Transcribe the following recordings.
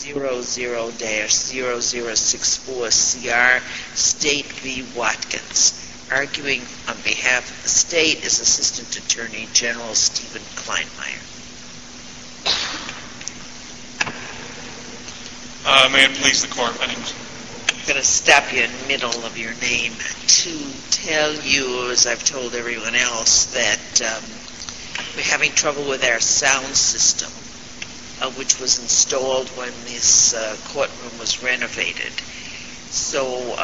00-0064 State v. Watkins. Arguing on behalf of the state is Assistant Attorney General Stephen Kleinmeyer. May it please the court, my name is... I'm going to stop you in the middle of your name to tell you, as I've told everyone else, that we're having trouble with our sound system, which was installed when this courtroom was renovated. So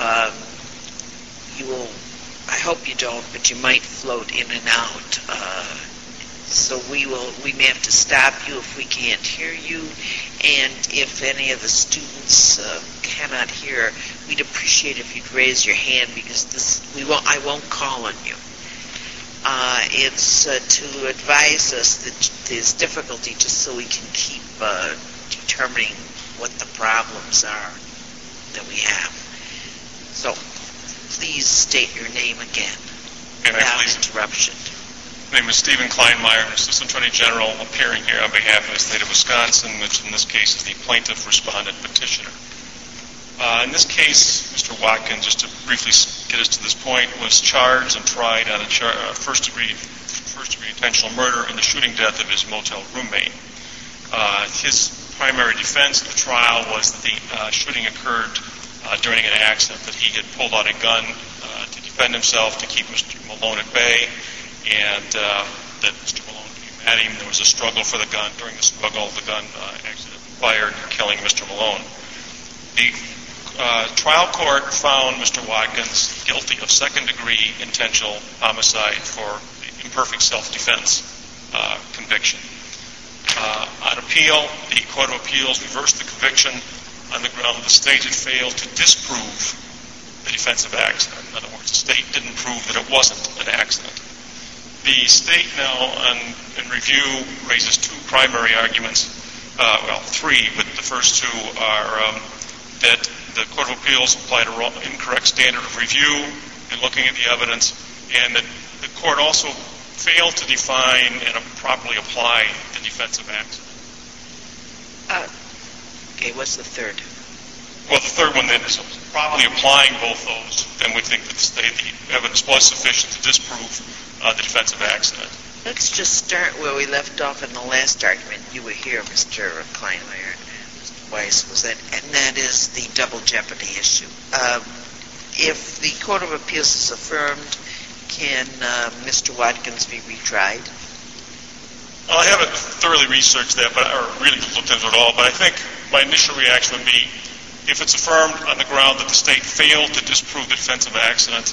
you will, I hope you don't, but you might float in and out. So we may have to stop you if we can't hear you, and if any of the students cannot hear, we'd appreciate if you'd raise your hand, because I won't call on you. It's to advise us that there's difficulty, just so we can keep determining what the problems are that we have. So please state your name again without interruption. My name is Stephen Kleinmeyer, Assistant Attorney General, appearing here on behalf of the state of Wisconsin, which in this case is the plaintiff respondent petitioner. In this case, Mr. Watkins, just to briefly get us to this point, was charged and tried on a first-degree intentional murder in the shooting death of his motel roommate. His primary defense at the trial was that the shooting occurred during an accident, that he had pulled out a gun to defend himself, to keep Mr. Malone at bay, and that Mr. Malone came at him. There was a struggle for the gun. During the struggle, the gun accidentally fired, killing Mr. Malone. The trial court found Mr. Watkins guilty of second-degree intentional homicide for the imperfect self-defense conviction. On appeal, the Court of Appeals reversed the conviction on the ground that the state had failed to disprove the defensive accident. In other words, the state didn't prove that it wasn't an accident. The state now, in review, raises two primary arguments. Three, but the first two are that the Court of Appeals applied an incorrect standard of review in looking at the evidence, and that the court also failed to define and properly apply the defensive accident. Okay, what's the third? Well, the third one then is properly applying both those, then we think that the evidence was sufficient to disprove the defensive accident. Let's just start where we left off in the last argument. You were here, Mr. Kleinmeyer, Mr. Weiss was that, and that is the double jeopardy issue. If the Court of Appeals is affirmed, can Mr. Watkins be retried? Well, I haven't thoroughly researched that, or really looked into it all, but I think my initial reaction would be, if it's affirmed on the ground that the state failed to disprove the defensive accident,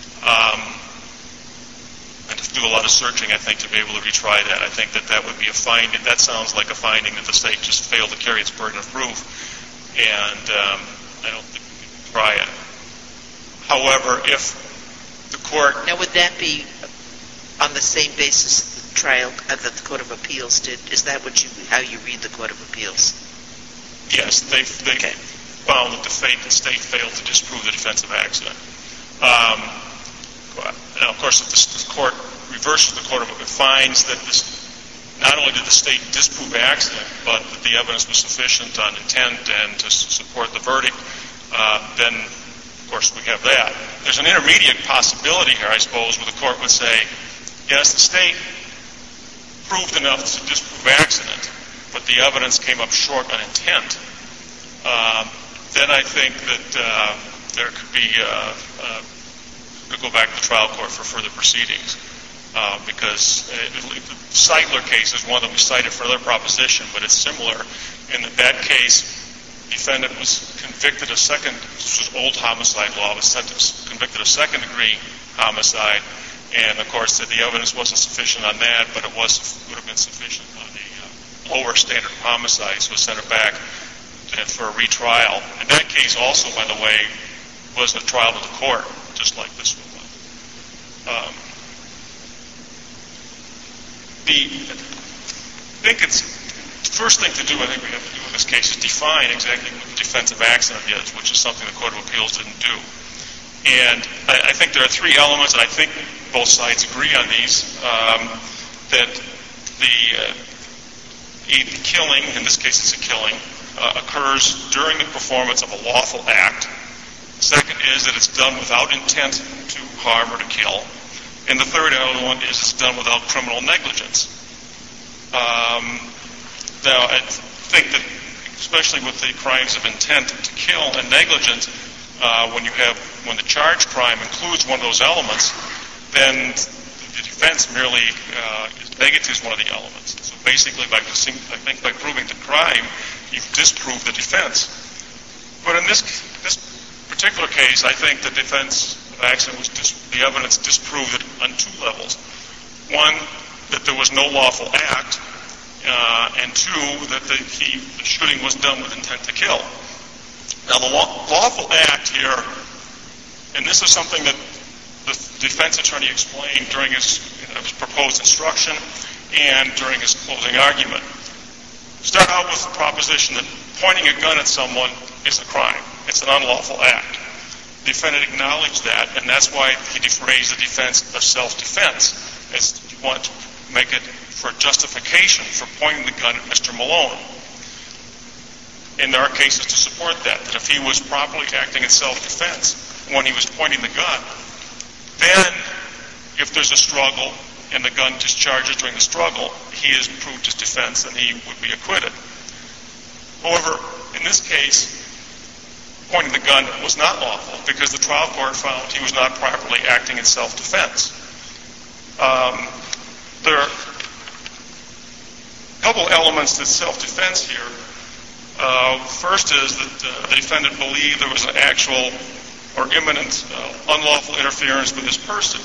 and to do a lot of searching, I think, to be able to retry that. I think that would be a finding. That sounds like a finding that the state just failed to carry its burden of proof, and I don't think we can try it. However, if the court... Now, would that be on the same basis the trial that the Court of Appeals did? Is that how you read the Court of Appeals? Yes, they found that the state failed to disprove the defensive accident. Now, of course, if the court reverses the Court of Appeals, finds that not only did the state disprove the accident, but that the evidence was sufficient on intent and to support the verdict, then, of course, we have that. There's an intermediate possibility here, I suppose, where the court would say, yes, the state proved enough to disprove the accident, but the evidence came up short on intent. Then I think that there could be... to go back to the trial court for further proceedings, because the Seidler case is one that we cited for another proposition, but it's similar in that case, the defendant was convicted of this was old homicide law, was convicted of second-degree homicide, and the court said the evidence wasn't sufficient on that, but it would have been sufficient on the lower standard of homicide, so it sent it back for a retrial. And that case also, by the way, was a trial to the court, just like this one was. I think it's the first thing to do, I think we have to do in this case, is define exactly what the defensive accident is, which is something the Court of Appeals didn't do. And I think there are three elements, and I think both sides agree on these, that a killing, in this case it's a killing, occurs during the performance of a lawful act. Second is that it's done without intent to harm or to kill. And the third element is it's done without criminal negligence. Now, I think that, especially with the crimes of intent to kill and negligence, when the charged crime includes one of those elements, then the defense merely negatives one of the elements. So basically, by proving the crime, you've disproved the defense. But in this particular case, I think the defense of accident the evidence disproved it on two levels. One, that there was no lawful act, and two, that the shooting was done with intent to kill. Now, the lawful act here, and this is something that the defense attorney explained during his proposed instruction and during his closing argument. Start out with the proposition that pointing a gun at someone is a crime. It's an unlawful act. The defendant acknowledged that, and that's why he phrased the defense of self-defense, as he wanted to make it for justification for pointing the gun at Mr. Malone. And there are cases to support that if he was properly acting in self-defense when he was pointing the gun, then if there's a struggle and the gun discharges during the struggle, he has proved his defense and he would be acquitted. However, in this case, pointing the gun was not lawful because the trial court found he was not properly acting in self-defense. There are a couple elements to self-defense here. First is that the defendant believed there was an actual or imminent unlawful interference with his person.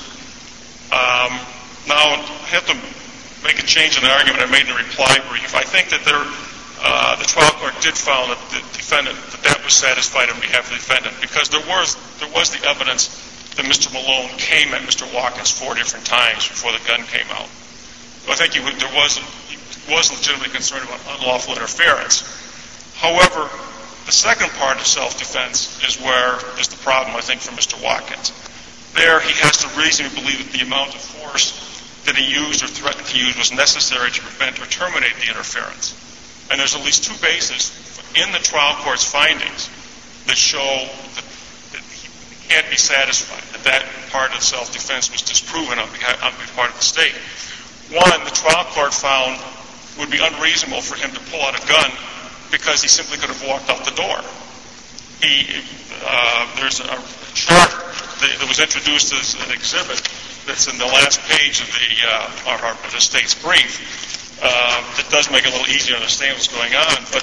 Now, I have to make a change in the argument I made in the reply brief. I think that the trial court did found that the defendant, that was satisfied on behalf of the defendant, because there was the evidence that Mr. Malone came at Mr. Watkins 4 different times before the gun came out. So I think he was legitimately concerned about unlawful interference. However, the second part of self-defense is where is the problem, I think, for Mr. Watkins. There, he has to reasonably believe that the amount of force that he used or threatened to use was necessary to prevent or terminate the interference. And there's at least two bases in the trial court's findings that show that he can't be satisfied, that part of self-defense was disproven on part of the state. One, the trial court found it would be unreasonable for him to pull out a gun because he simply could have walked out the door. There's a chart that was introduced as an exhibit that's in the last page of the state's brief that does make it a little easier to understand what's going on. But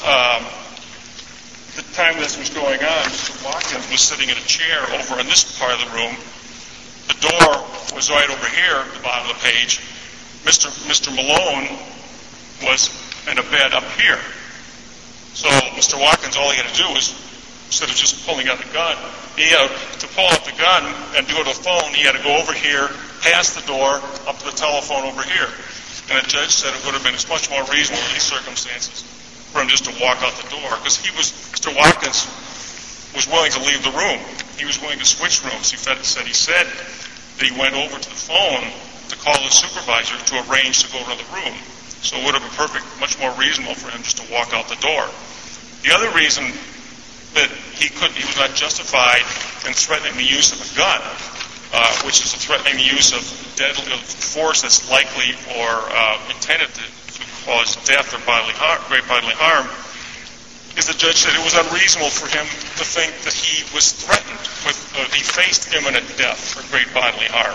the time this was going on, Mr. Watkins was sitting in a chair over in this part of the room. The door was right over here at the bottom of the page. Mr. Malone was in a bed up here. So Mr. Watkins, all he had to do was, instead of just pulling out the gun, he had to pull out the gun and do it on the phone. He had to go over here, past the door, up to the telephone over here. And the judge said it would have been much more reasonable in these circumstances for him just to walk out the door, because Mr. Watkins was willing to leave the room. He was willing to switch rooms. He said that he went over to the phone to call his supervisor to arrange to go to the room. So it would have been much more reasonable for him just to walk out the door. The other reason that he was not justified in threatening the use of a gun, which is threatening the use of deadly force that's likely or intended to cause death or great bodily harm, is the judge said it was unreasonable for him to think that he was threatened he faced imminent death or great bodily harm.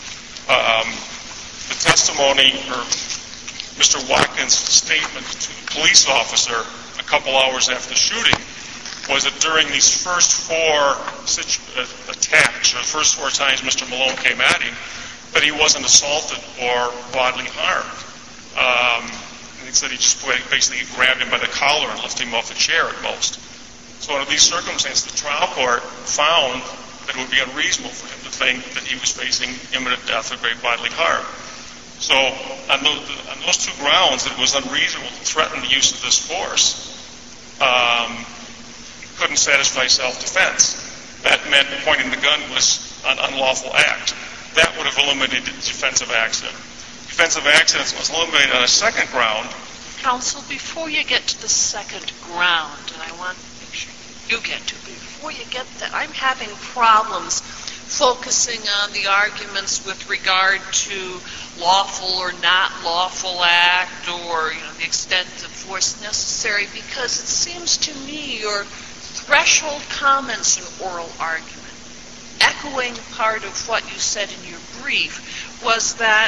The testimony, or Mr. Watkins' statement to the police officer a couple hours after the shooting, was that during these first 4 attacks, or the first 4 times Mr. Malone came at him, that he wasn't assaulted or bodily harmed. He said he just basically grabbed him by the collar and lifted him off the chair at most. So under these circumstances, the trial court found that it would be unreasonable for him to think that he was facing imminent death or great bodily harm. So on those 2 grounds, it was unreasonable to threaten the use of this force. Couldn't satisfy self-defense. That meant pointing the gun was an unlawful act. That would have eliminated defensive accident. Defensive accident was eliminated on a second ground, Counsel, before you get to the second ground, and I want to make sure you get to, before you get that, I'm having problems focusing on the arguments with regard to lawful or not lawful act, or the extent of force necessary, because it seems to me your threshold comments in oral argument, echoing part of what you said in your brief, was that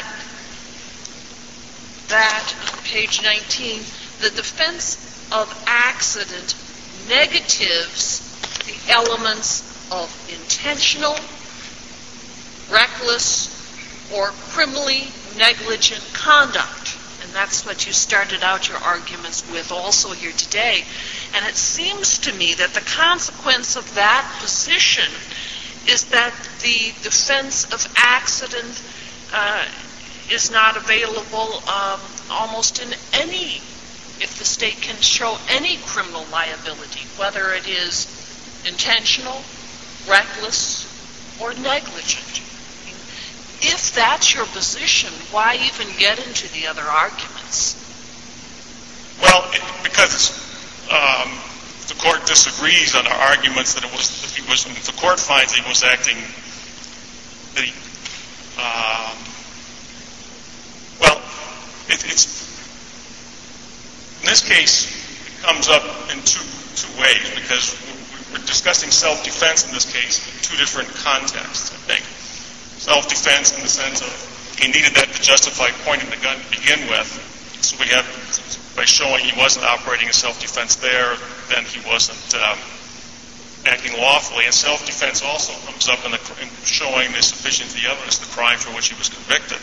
on page 19, the defense of accident negatives the elements of intentional, reckless, or criminally negligent conduct. And that's what you started out your arguments with also here today. And it seems to me that the consequence of that position is that the defense of accident is not available almost in any, if the state can show any criminal liability, whether it is intentional, reckless, or negligent. If that's your position, why even get into the other arguments? Well, because the court disagrees on our arguments that if the court finds he was acting, it's in this case it comes up in two ways, because we're discussing self-defense in this case in two different contexts, I think. Self-defense in the sense of he needed that to justify pointing the gun to begin with. So we have, by showing he wasn't operating in self-defense there, then he wasn't acting lawfully. And self-defense also comes up in showing the sufficiency of the evidence, the crime for which he was convicted.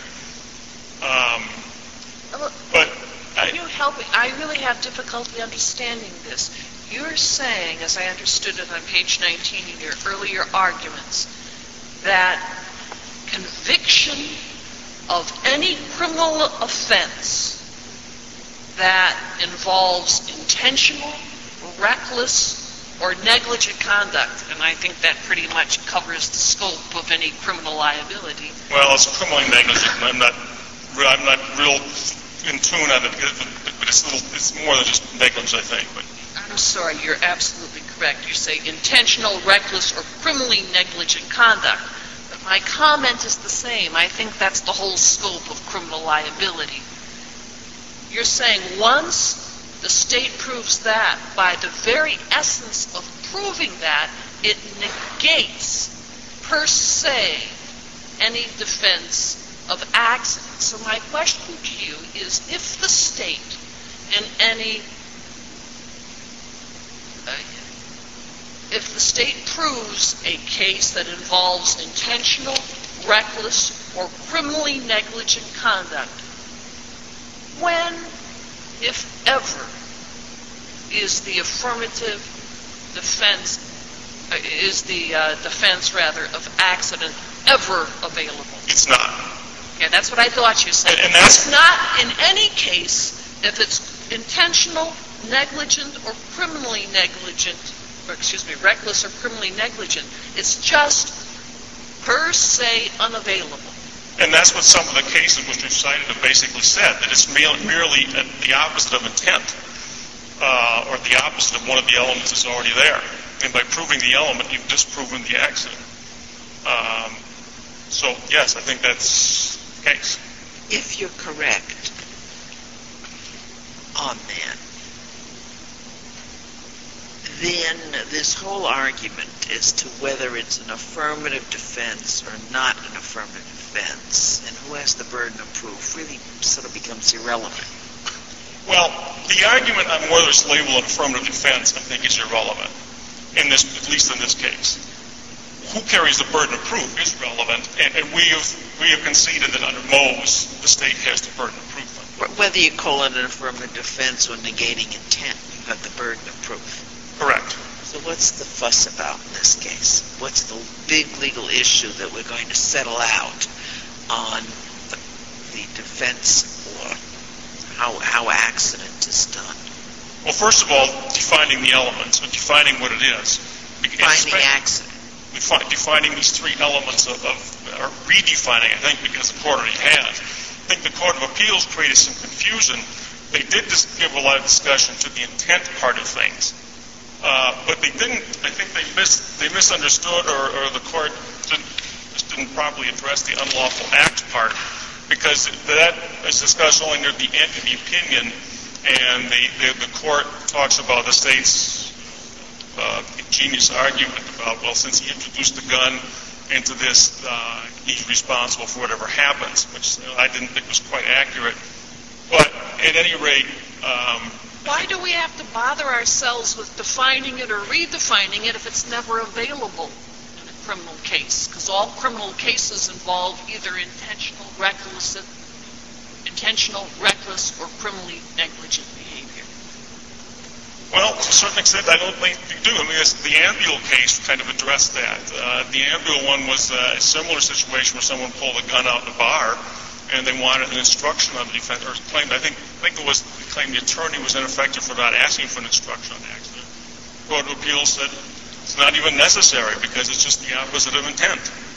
Can you help me? I really have difficulty understanding this. You're saying, as I understood it on page 19 in your earlier arguments, that conviction of any criminal offense that involves intentional, reckless, or negligent conduct, and I think that pretty much covers the scope of any criminal liability. Well, it's criminally negligent. I'm not real in tune on it, but it's more than just negligence, I think. But I'm sorry, you're absolutely correct. You say intentional, reckless, or criminally negligent conduct. But my comment is the same. I think that's the whole scope of criminal liability. You're saying once the state proves that, by the very essence of proving that, it negates, per se, any defense of accident. So my question to you is, if the state in any, if the state proves a case that involves intentional, reckless, or criminally negligent conduct, when, if ever, is the affirmative defense, of accident ever available? it's not. Yeah, that's what I thought you said. And that's it's not in any case if it's intentional, negligent, or criminally negligent, reckless or criminally negligent. It's just per se unavailable. And that's what some of the cases which we've cited have basically said, that it's merely the opposite of intent, or the opposite of one of the elements is already there. And by proving the element, you've disproven the accident. So, yes, I think that's the case. If you're correct on that, then this whole argument as to whether it's an affirmative defense or not an affirmative defense, and who has the burden of proof, really sort of becomes irrelevant. Well, the argument on whether it's labeled an affirmative defense, I think, is irrelevant, at least in this case. Who carries the burden of proof is relevant, and we have conceded that under Mose, the state has the burden of proof. Whether you call it an affirmative defense or negating intent, you have the burden of proof. Correct. So what's the fuss about in this case? What's the big legal issue that we're going to settle out on the defense or how accident is done? Well, first of all, defining the elements, or defining what it is. Defining accident. Defining these three elements or redefining, I think, because the court already has. I think the Court of Appeals created some confusion They did just give a lot of discussion to the intent part of things. But they didn't, I think they misunderstood or the court didn't properly address the unlawful act part, because that is discussed only near the end of the opinion, and the court talks about the state's ingenious argument about, well, since he introduced the gun into this, he's responsible for whatever happens, which I didn't think was quite accurate. But at any rate... Why do we have to bother ourselves with defining it or redefining it if it's never available in a criminal case? Because all criminal cases involve either intentional, reckless, or criminally negligent behavior. Well, to a certain extent, I don't think you do. I mean, the Ambule case kind of addressed that. The Ambule one was a similar situation where someone pulled a gun out in a bar, and they wanted an instruction on the defense, or claimed, I think it was, they claimed the attorney was ineffective for not asking for an instruction on the accident. The Court of Appeals said it's not even necessary because it's just the opposite of intent.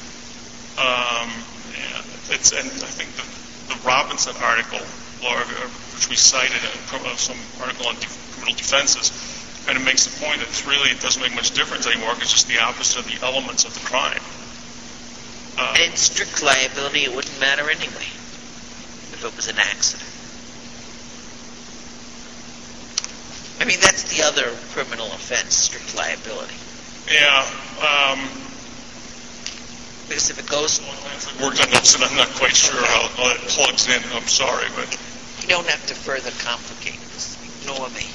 And I think the Robinson article, which we cited in some article on criminal defenses, kind of makes the point that it doesn't make much difference anymore because it's just the opposite of the elements of the crime. And in strict liability, it wouldn't matter anyway if it was an accident. I mean, that's the other criminal offense, strict liability. Yeah. Because if it goes... Worked on this, and I'm not quite sure how it plugs in. I'm sorry, but... You don't have to further complicate this. Ignore me.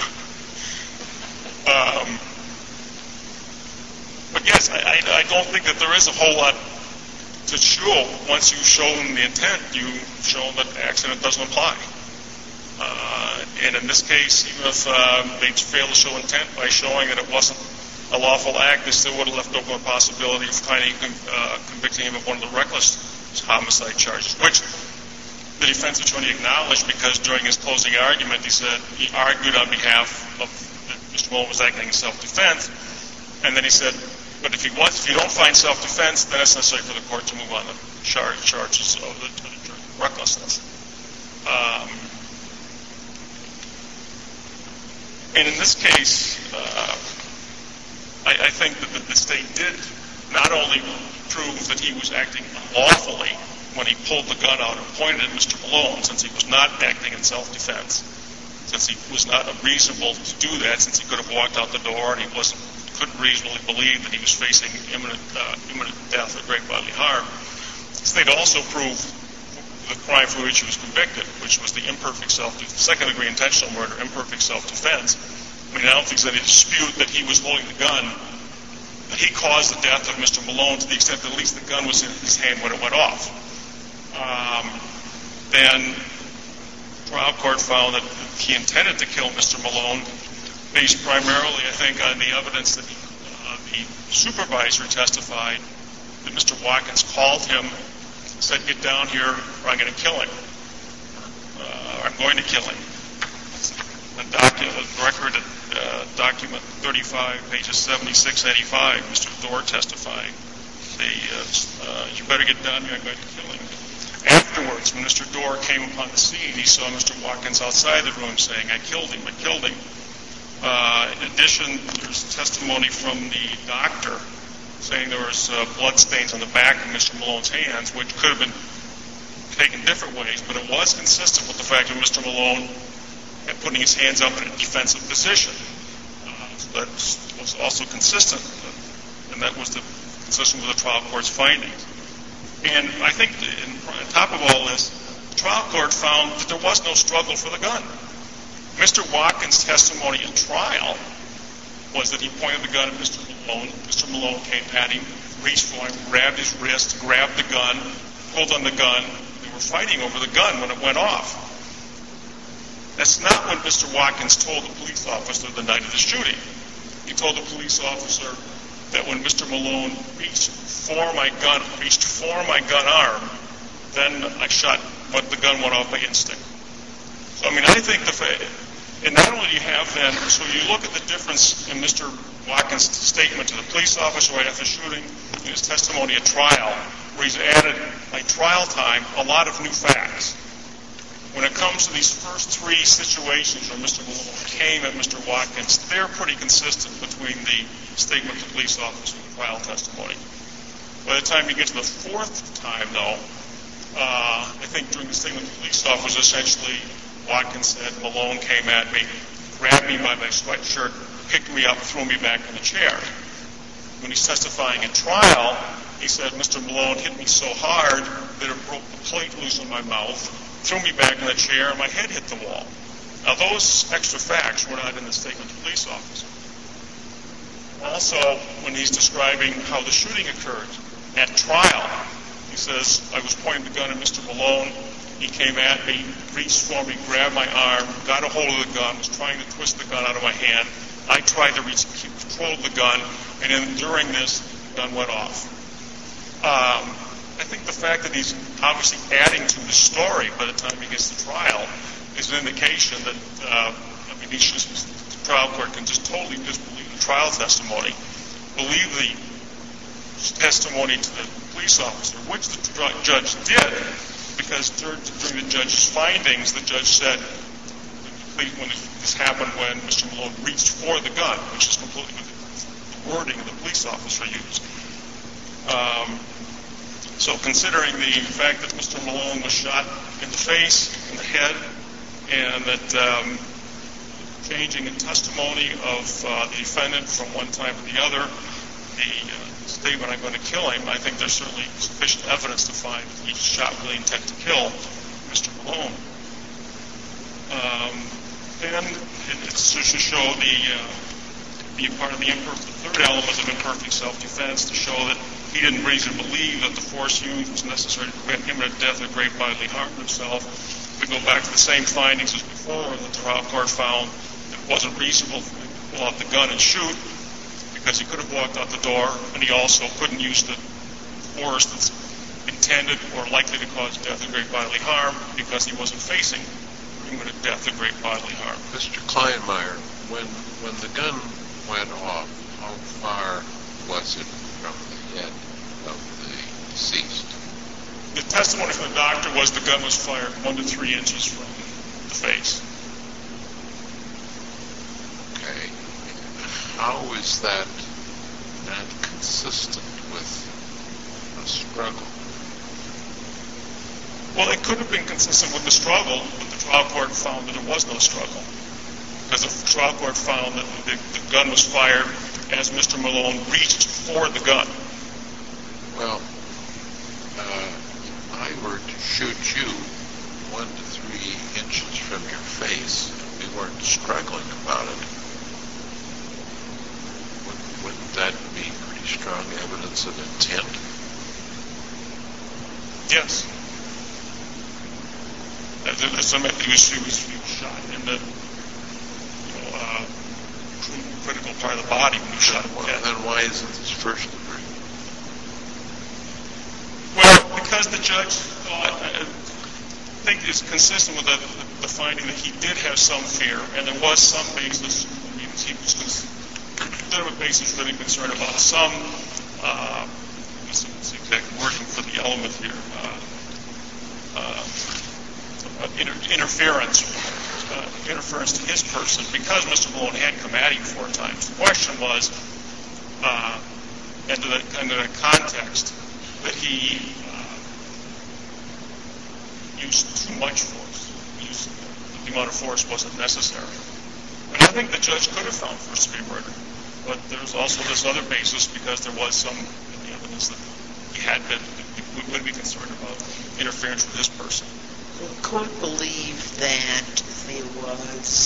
But yes, I don't think that there is a whole lot to show. Once you've shown the intent, you've shown that the accident doesn't apply. And in this case, even if they fail to show intent by showing that it wasn't a lawful act, they still would have left open a possibility of convicting him of one of the reckless homicide charges, which the defense attorney acknowledged because during his closing argument, he argued on behalf of that Mr. Malone was acting in self-defense, and then he said, but if you don't find self-defense, then it's necessary for the court to move on the charges of the recklessness. And in this case, I think that the state did not only prove that he was acting unlawfully when he pulled the gun out and pointed at Mr. Malone, since he was not acting in self-defense, since he was not unreasonable to do that, since he could have walked out the door and he couldn't reasonably believe that he was facing imminent death or great bodily harm. The state also proved the crime for which he was convicted, which was the second-degree intentional murder, imperfect self-defense. I mean, I don't think there's any dispute that he was holding the gun, that he caused the death of Mr. Malone to the extent that at least the gun was in his hand when it went off. Then the trial court found that he intended to kill Mr. Malone based primarily, I think, on the evidence that the supervisor testified that Mr. Watkins called him, said, get down here or I'm going to kill him. I'm going to kill him. The record at document 35, pages 76-85, Mr. Thor testifying. You better get down here, I'm going to kill him. Afterwards, when Mr. Dorr came upon the scene, he saw Mr. Watkins outside the room saying, I killed him. In addition, there's testimony from the doctor saying there was blood stains on the back of Mr. Malone's hands, which could have been taken different ways, but it was consistent with the fact that Mr. Malone had putting his hands up in a defensive position. So that was also consistent, and that was consistent with the trial court's findings. And I think on top of all this, the trial court found that there was no struggle for the gun. Mr. Watkins' testimony in trial was that he pointed the gun at Mr. Malone. Mr. Malone came at him, reached for him, grabbed his wrist, grabbed the gun, pulled on the gun. They were fighting over the gun when it went off. That's not what Mr. Watkins told the police officer the night of the shooting. He told the police officer that when Mr. Malone reached for my gun arm, then I shot, but the gun went off by instinct. So, I mean, I think and not only do you have then, so you look at the difference in Mr. Watkins' statement to the police officer right after the shooting, in his testimony at trial, where he's added, by trial time, a lot of new facts. When it comes to these first three situations where Mr. Malone came at Mr. Watkins, they're pretty consistent between the statement of the police officer and the trial testimony. By the time you get to the fourth time, though, I think during the statement of the police officer, essentially, Watkins said Malone came at me, grabbed me by my sweatshirt, picked me up, threw me back in the chair. When he's testifying in trial, he said Mr. Malone hit me so hard that it broke the plate loose in my mouth, threw me back in the chair, and my head hit the wall. Now, those extra facts were not in the statement of the police officer. Also, when he's describing how the shooting occurred at trial, he says, I was pointing the gun at Mr. Malone. He came at me, reached for me, grabbed my arm, got a hold of the gun, was trying to twist the gun out of my hand. I tried to keep control of the gun, and then during this, the gun went off. I think the fact that he's obviously adding to the story by the time he gets to trial is an indication that, the trial court can just totally disbelieve the trial testimony, believe the testimony to the police officer, which the judge did, because during the judge's findings, the judge said when this happened when Mr. Malone reached for the gun, which is completely the wording the police officer used. So considering the fact that Mr. Malone was shot in the face, in the head, and that changing in testimony of the defendant from one time to the other, the statement, I'm going to kill him, I think there's certainly sufficient evidence to find that he shot with the intent to kill Mr. Malone. And it's to show the part of the third element of imperfect self-defense, to show that he didn't reasonably believe that the force used was necessary to prevent imminent death or great bodily harm to himself. We go back to the same findings as before. The trial court found that it wasn't reasonable to pull out the gun and shoot because he could have walked out the door, and he also couldn't use the force that's intended or likely to cause death or great bodily harm because he wasn't facing imminent death or great bodily harm. Mr. Kleinmeyer, when the gun went off, how far was it from the head of the deceased? The testimony from the doctor was the gun was fired 1 to 3 inches from the face. Okay. How is that not consistent with a struggle? Well, it could have been consistent with the struggle, but the trial court found that it was no struggle. Because the trial court found that the gun was fired as Mr. Malone reached for the gun. Well, if I were to shoot you 1 to 3 inches from your face, we weren't struggling about it, wouldn't that be pretty strong evidence of intent? Yes. He was shot in the critical part of the body when he shot him. Then why isn't this first degree? Well, because the judge thought, I think it's consistent with the finding that he did have some fear, and there was some basis. He was a basis really concerned about some, what's the exact wording for the element here? Interference to his person, because Mr. Malone had come at him 4 times. The question was, under the context, that he used too much force. The amount of force wasn't necessary. And I think the judge could have found first-degree murder, but there's also this other basis because there was some evidence that he would be concerned about interference with his person. The court believed that there was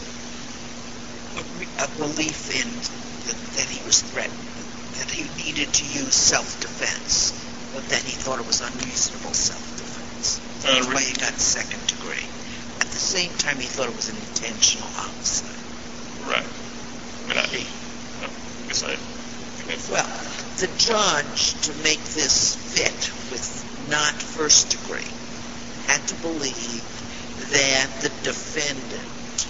a belief in that he was threatened, that he needed to use self-defense, but then he thought it was unreasonable self-defense. That's why he got second degree. At the same time, he thought it was an intentional homicide. Right. Well, the judge, to make this fit with not first degree, had to believe that the defendant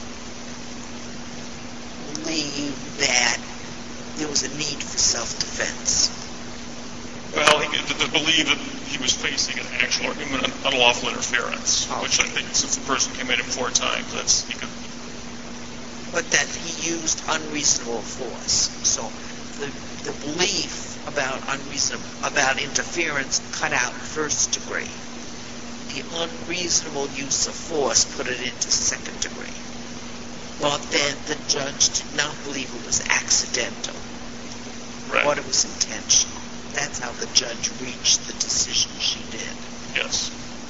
believed that there was a need for self-defense. Well, to believe that he was facing an actual or imminent unlawful interference, which I think since the person came at him 4 times, he could. But that he used unreasonable force. So the belief about interference cut out first degree. The unreasonable use of force put it into second degree. But then the judge did not believe it was accidental, but it was intentional. That's how the judge reached the decision she did. Yes.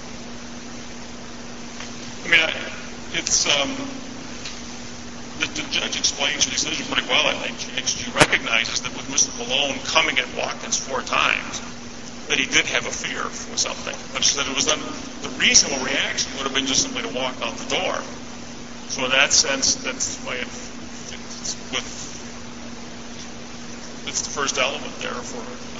I mean, the judge explains the decision pretty well, I think. She recognizes that with Mr. Malone coming at Watkins 4 times, that he did have a fear for something. But she said the reasonable reaction would have been just simply to walk out the door. So in that sense, that's why it's the first element there for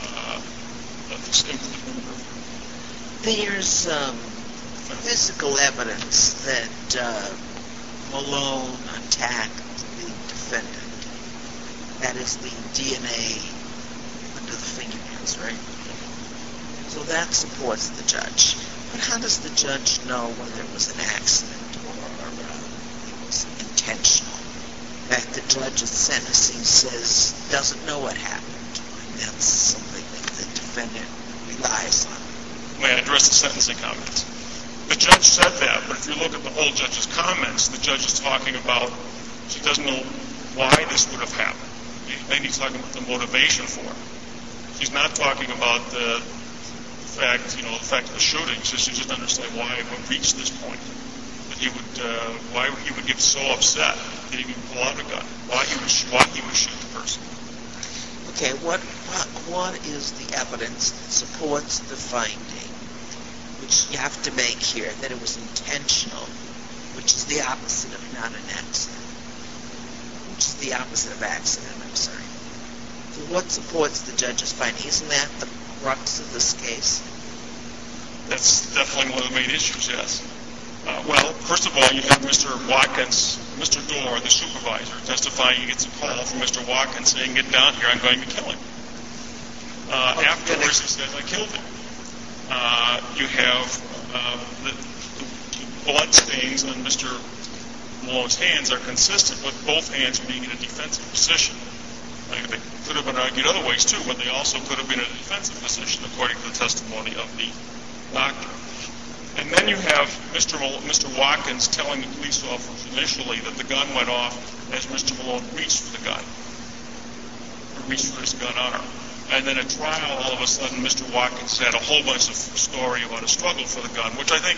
There's physical evidence that Malone attacked the defendant. That is the DNA under the fingernails, right? So that supports the judge. But how does the judge know whether it was an accident or it was intentional? In fact, the judge at sentencing doesn't know what happened. And that's something that the defendant relies on. May I address the sentencing comments? The judge said that, but if you look at the whole judge's comments, the judge is talking about she doesn't know why this would have happened. Maybe he's talking about the motivation for it. She's not talking about the fact of the shooting. She just understand why it would reach this point. That why he would get so upset that he would pull out a gun. Why he would shoot the person. Okay, what is the evidence that supports the finding, which you have to make here, that it was intentional, which is the opposite of not an accident, which is the opposite of accident, I'm sorry. So what supports the judge's finding? Isn't that the crux of this case? That's definitely one of the main issues, yes. Well, first of all, you have Mr. Watkins, Mr. Dorr, the supervisor, testifying. He gets a call from Mr. Watkins saying, "Get down here, I'm going to kill him." Afterwards, he says, "I killed him." You have the blood stains on Mr. Malone's hands are consistent with both hands being in a defensive position. They could have been argued other ways too, but they also could have been in a defensive position according to the testimony of the doctor. And then you have Mr. Watkins telling the police officers initially that the gun went off as Mr. Malone reached for the gun, or reached for his gun arm. And then at trial, all of a sudden, Mr. Watkins had a whole bunch of story about a struggle for the gun, which I think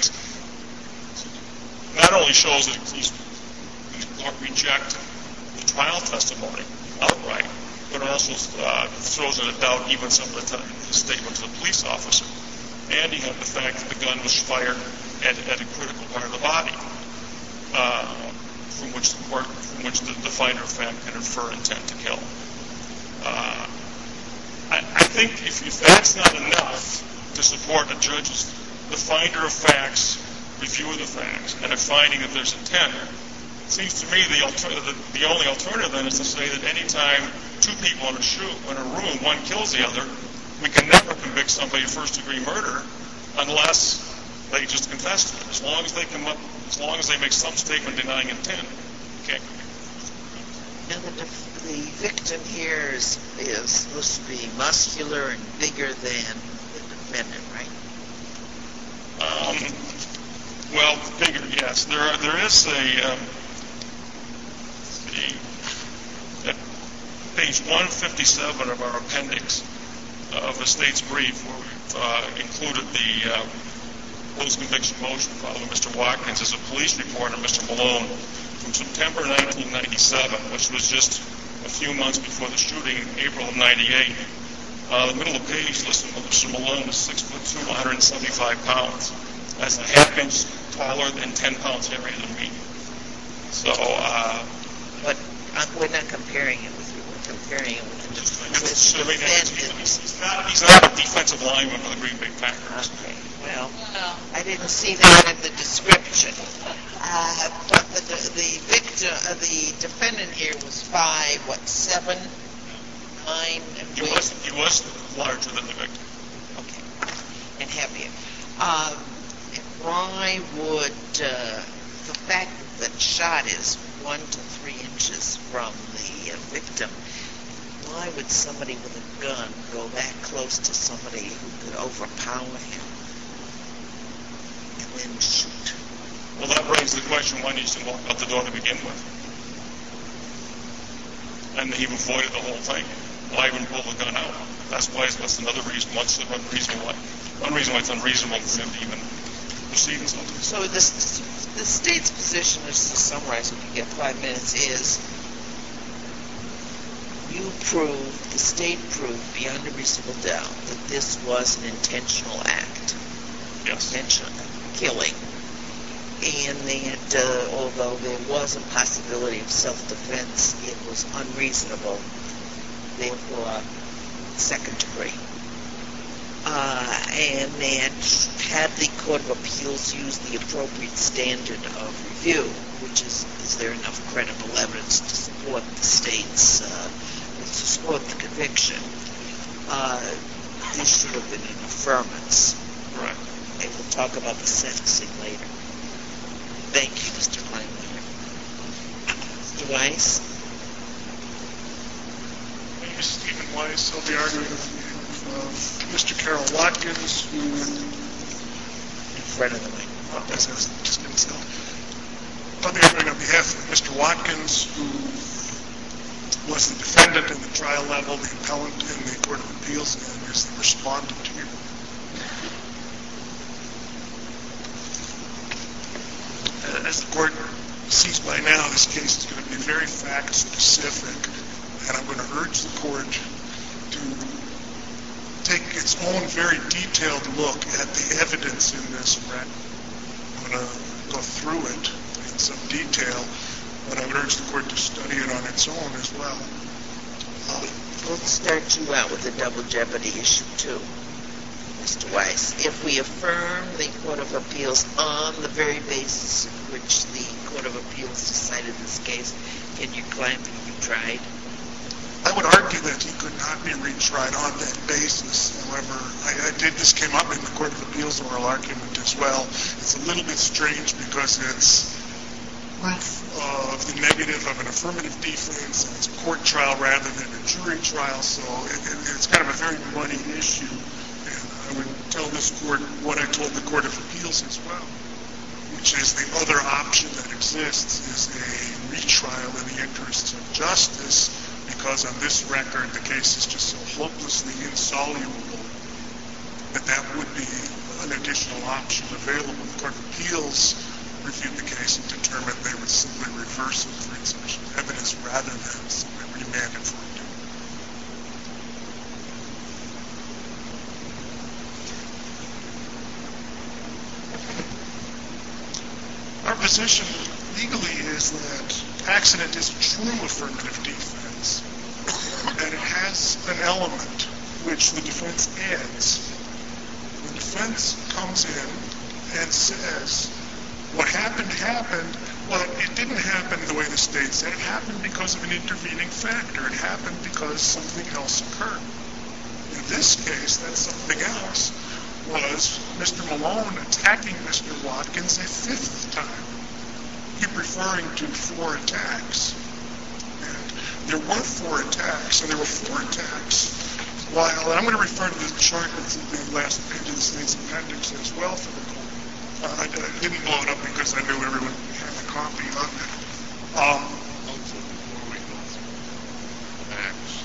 not only shows that he's going to reject the trial testimony outright, but also throws into doubt even some of the statement to the police officer. And you have the fact that the gun was fired at a critical part of the body, from which the finder of fact can infer intent to kill. I think if that's not enough to support the finder of facts, review of the facts, and a finding that there's intent, it seems to me the only alternative then is to say that any time 2 people in a room, one kills the other, we can never convict somebody of first-degree murder unless they just confess to it. As long as they make some statement denying intent, we can't convict them. Now the victim here is supposed to be muscular and bigger than the defendant, right? Well, bigger, yes. There is at page 157 of our appendix of the state's brief, where we've included the post-conviction motion filed by Mr. Watkins as a police report on Mr. Malone from September 1997, which was just a few months before the shooting in April of 98. The middle of the page lists Mr. Malone as 6'2", 175 pounds. That's a half inch taller and 10 pounds heavier than me. So, but we're not comparing him with you. We're comparing him with the defendant. He's not a defensive lineman for the Green Bay Packers. Okay. Well, I didn't see that in the description. But the defendant here was 7'9", and he was larger than the victim. Okay. And can't have you. Why would the fact that shot is 1 to 3 inches from the victim, why would somebody with a gun go that close to somebody who could overpower him and then shoot? Well, that brings the question, why didn't you walk out the door to begin with? And he avoided the whole thing. Why even pull the gun out? That's another reason. What's the reason why? One reason why it's unreasonable for him to even proceed in something. So the state's position, just to summarize, if you get 5 minutes, is the state proved beyond a reasonable doubt that this was an intentional act. Yes. Intentional killing. And that although there was a possibility of self-defense, it was unreasonable, therefore second degree. And that had the Court of Appeals used the appropriate standard of review, which is there enough credible evidence to support the state's, to support the conviction, this should have been an affirmance. Right. And we'll talk about the sentencing later. Thank you, Mr. Kleinmeyer. Mr. Weiss? My name is Stephen Weiss. I'll be arguing with Mr. Carol Watkins, who... In front of the mic. Oh, yes, I was just going to say. I'll be arguing on behalf of Mr. Watkins, who was the defendant in the trial level, the appellant in the Court of Appeals, and is the respondent here. As the court sees by now, this case is going to be very fact-specific, and I'm going to urge the court to take its own very detailed look at the evidence in this record. I'm going to go through it in some detail, but I would urge the court to study it on its own as well. Let's start you out with the double jeopardy issue, too. Mr. Weiss, if we affirm the Court of Appeals on the very basis in which the Court of Appeals decided this case, can your client be retried? I would argue that he could not be retried on that basis. However, this came up in the Court of Appeals oral argument as well. It's a little bit strange because it's proof of the negative of an affirmative defense, and it's a court trial rather than a jury trial, so it's kind of a very muddy issue. I would tell this court what I told the Court of Appeals as well, which is the other option that exists is a retrial in the interests of justice, because on this record the case is just so hopelessly insoluble that would be an additional option available. The Court of Appeals reviewed the case and determined they would simply reverse it for insufficient evidence rather than simply remand it for review. Our position legally is that accident is a true affirmative defense, and it has an element which the defense adds. The defense comes in and says, what happened, but it didn't happen the way the state said. It happened because of an intervening factor. It happened because something else occurred. In this case, that something else was Mr. Malone attacking Mr. Watkins a 5th time. Keep referring to 4 attacks. And there were 4 attacks, and there were 4 attacks. And I'm going to refer to the chart that's in the last page of the state's appendix as well for the court. I didn't blow it up because I knew everyone had a copy of it. Also, before we go through facts,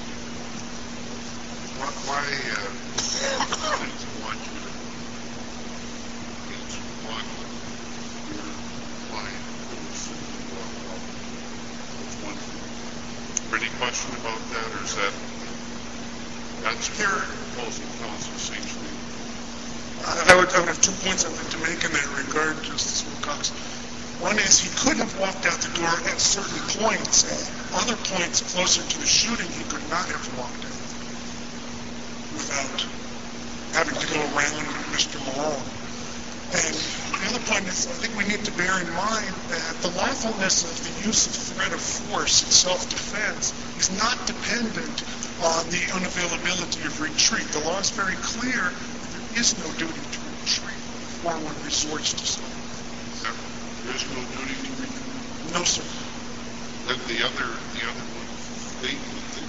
why did you want you to each one your client who's which one? Any question about that, or is that's your opposing counsel seems to be? I would have 2 points I'd like to make in that regard, Justice Wilcox. One is he could have walked out the door at certain points. At other points closer to the shooting, he could not have walked out without having to go around Mr. Malone. And the other point is I think we need to bear in mind that the lawfulness of the use of threat of force in self-defense is not dependent on the unavailability of retreat. The law is very clear. is no duty to retreat before one resorts to something. There is no duty to retreat? No, sir. Then the other one statement that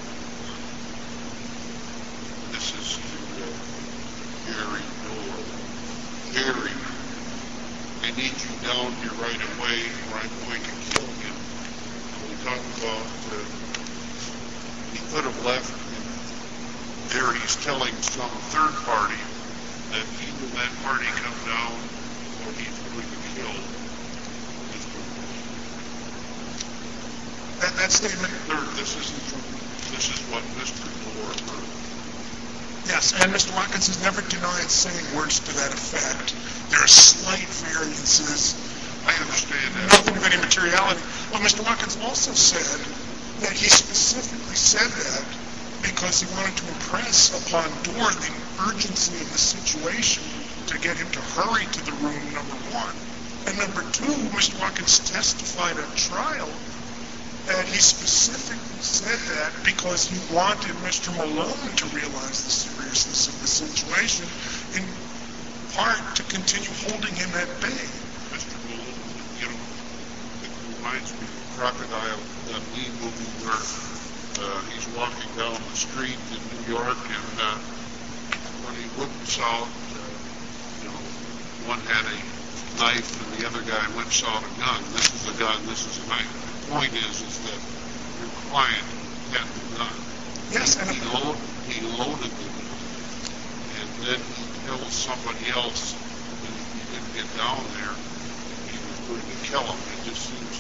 this is to Gary Miller. Gary, I need you down here right away or I'm going to kill him. And we talked about he could have left and there he's telling some third party that either that party come down or he's going to kill Mr. That statement. Third, this is what Mr. Moore heard. Yes, and Mr. Watkins has never denied saying words to that effect. There are slight variances. I understand that. Nothing of any materiality. But Mr. Watkins also said that he specifically said that because he wanted to impress upon Dorr the urgency of the situation to get him to hurry to the room, number one. And number two, Mr. Watkins testified at trial that he specifically said that because he wanted Mr. Malone to realize the seriousness of the situation, in part to continue holding him at bay. Mr. Malone, it reminds me of Crocodile Dundee movie where he's walking down the street in New York and when he whips out, one had a knife and the other guy whips out a gun. This is a gun, this is a knife. The point is that your client had the gun. Yes, and he loaded the gun. And then he tells somebody else that if he didn't get down there, he was going to kill him. It just seems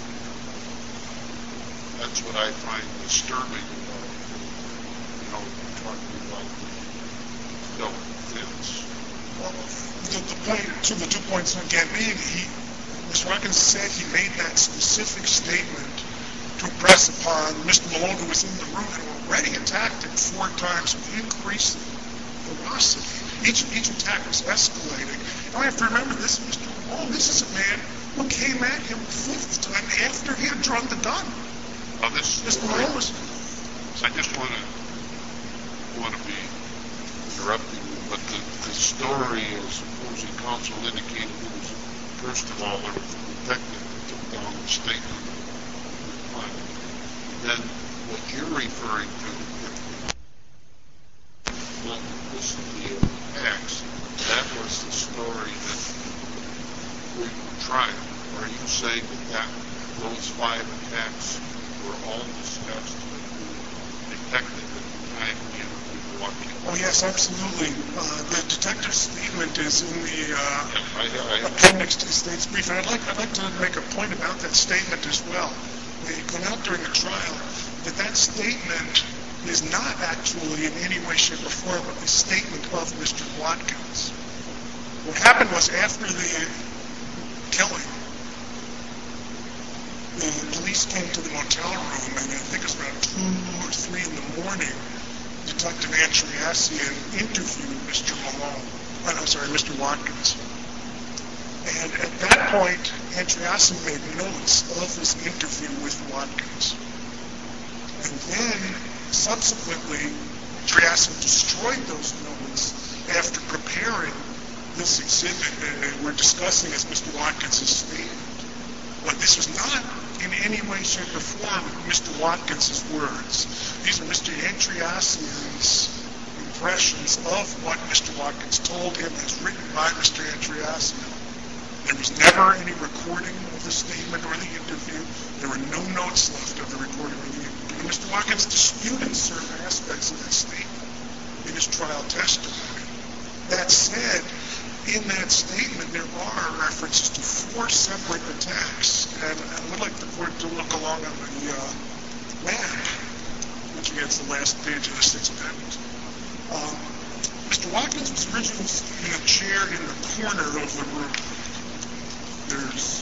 that's what I find disturbing about, talking about self-defense. Well, the 2 points again being, Mr. Watkins said he made that specific statement to impress upon Mr. Malone, who was in the room and already attacked him 4 times with increasing ferocity. Each attack was escalating. Now I have to remember this, Mr. Malone, this is a man who came at him the 5th time after he had drawn the gun. Mr. Malone was... I just want to be interrupting you, but the story, as opposing counsel indicated, was first of all there was a detective that took down the statement of the client. Then what you're referring to, not publicity of the acts, that was the story that we were trying. Are you saying that those 5 attacks were all discussed with the detective at the time he interviewed Watkins? Oh, yes, absolutely. The detective's statement is in the appendix to the state's brief, and I'd like to make a point about that statement as well. They come out during the trial that statement is not actually in any way, shape, or form a statement of Mr. Watkins. What happened was after the killing, the police came to the motel room, and I think it was around 2 or 3 in the morning, Detective Andreassian interviewed Mr. Watkins. And at that point, Andreassian made notes of his interview with Watkins. And then, subsequently, Andreassian destroyed those notes after preparing this exhibit that we're discussing as Mr. Watkins' statement. But this was not in any way, shape, or form Mr. Watkins' words. These are Mr. Andreassian's impressions of what Mr. Watkins told him as written by Mr. Andreassian. There was never any recording of the statement or the interview. There were no notes left of the recording or the interview. And Mr. Watkins disputed certain aspects of that statement in his trial testimony. That said, in that statement, there are references to 4 separate attacks. And I would like the court to look along on the map, which against the last page of the 6th amendment. Mr. Watkins was originally sitting in a chair in the corner of the room. There's,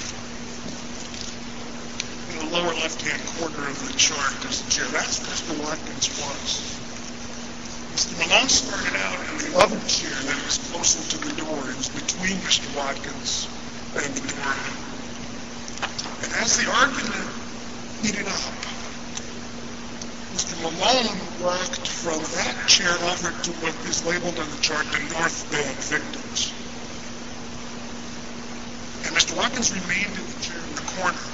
in the lower left-hand corner of the chart, there's a chair. That's where Mr. Watkins was. Mr. Malone started out in the other chair that was closer to the door. It was between Mr. Watkins and the door. And as the argument heated up, Mr. Malone walked from that chair over to what is labeled on the chart the North Bed victims. And Mr. Watkins remained in the chair in the corner.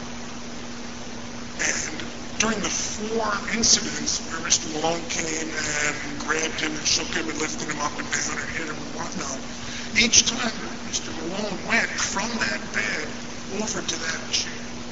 And during the 4 incidents where Mr. Malone came and grabbed him and shook him and lifted him up and down and hit him and whatnot, each time Mr. Malone went from that bed over to that chair.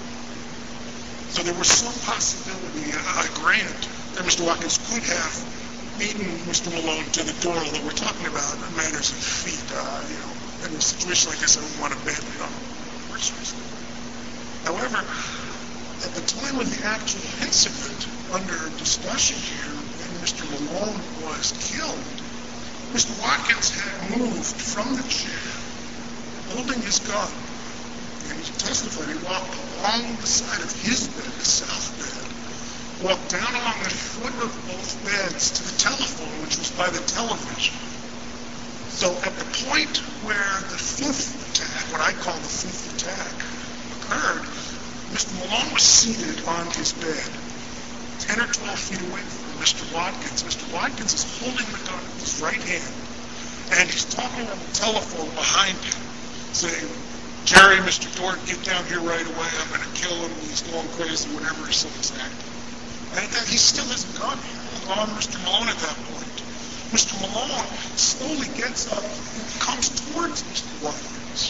So there was some possibility, I grant, that Mr. Watkins could have beaten Mr. Malone to the door, although we're talking about matters of feet. In a situation like this, I don't want to ban it on horses. However, at the time of the actual incident, under discussion here, when Mr. Malone was killed, Mr. Watkins had moved from the chair, holding his gun, and he testified he walked along the side of his bed, the south bed, walked down along the foot of both beds to the telephone, which was by the television. So at the point where the 5th attack, what I call the 5th attack, occurred, Mr. Malone was seated on his bed, 10 or 12 feet away from Mr. Watkins. Mr. Watkins is holding the gun in his right hand, and he's talking on the telephone behind him, saying, "Jerry, Mr. Dort, get down here right away. I'm going to kill him. He's going crazy," whatever he said exactly. And he still has a gun on Mr. Malone at that point. Mr. Malone slowly gets up and comes towards Mr. Watkins.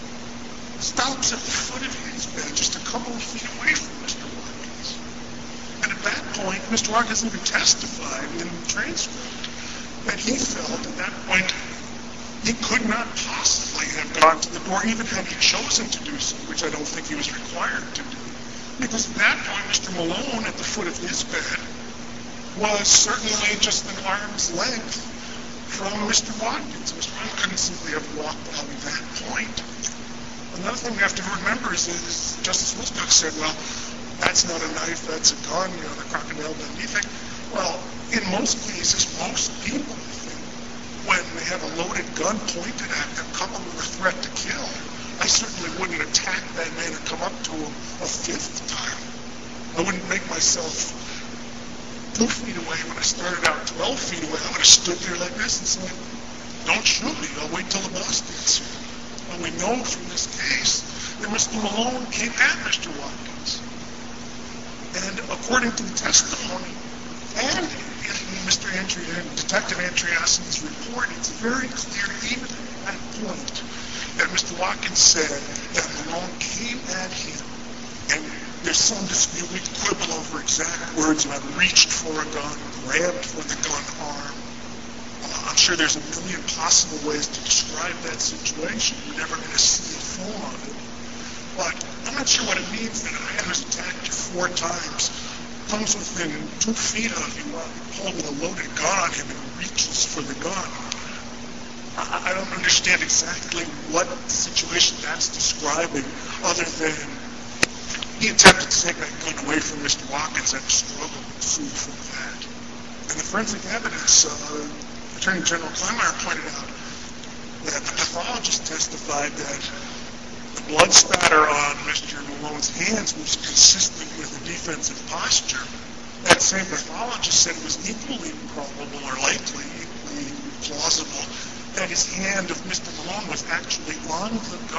Stops at the foot of his bed, just a couple of feet away from Mr. Watkins. And at that point, Mr. Watkins even testified in the transcript that he felt at that point he could not possibly have gone to the door, even had he chosen to do so, which I don't think he was required to do. Because at that point, Mr. Malone, at the foot of his bed, was certainly just an arm's length from Mr. Watkins. Mr. Watkins couldn't simply have walked out at that point. Another thing we have to remember is Justice Woodstock said, well, that's not a knife, that's a gun, the Crocodile Dundee thing. Well, in most cases, most people, when they have a loaded gun pointed at them, coupled with a threat to kill, I certainly wouldn't attack that man and come up to him a 5th time. I wouldn't make myself 2 feet away when I started out 12 feet away. I would have stood there like this and said, "Don't shoot me, I'll wait till the boss gets here." And we know from this case that Mr. Malone came at Mr. Watkins. And according to the testimony and in Detective Andreasen's report, it's very clear even at that point that Mr. Watkins said that Malone came at him, and there's some dispute, we quibble over exact words about reached for a gun, grabbed for the gun arm. I'm sure there's a million possible ways to describe that situation. You're never going to see the full of it. But I'm not sure what it means that a man who's attacked you 4 times comes within 2 feet of you while you're holding a loaded gun on him and reaches for the gun. I don't understand exactly what situation that's describing, other than he attempted to take that gun away from Mr. Watkins and struggled ensued from that. And the forensic evidence, Attorney General Kleinmeyer pointed out that the pathologist testified that the blood spatter on Mr. Malone's hands was consistent with a defensive posture. That same pathologist said it was equally probable or likely, equally plausible, that his hand of Mr. Malone was actually on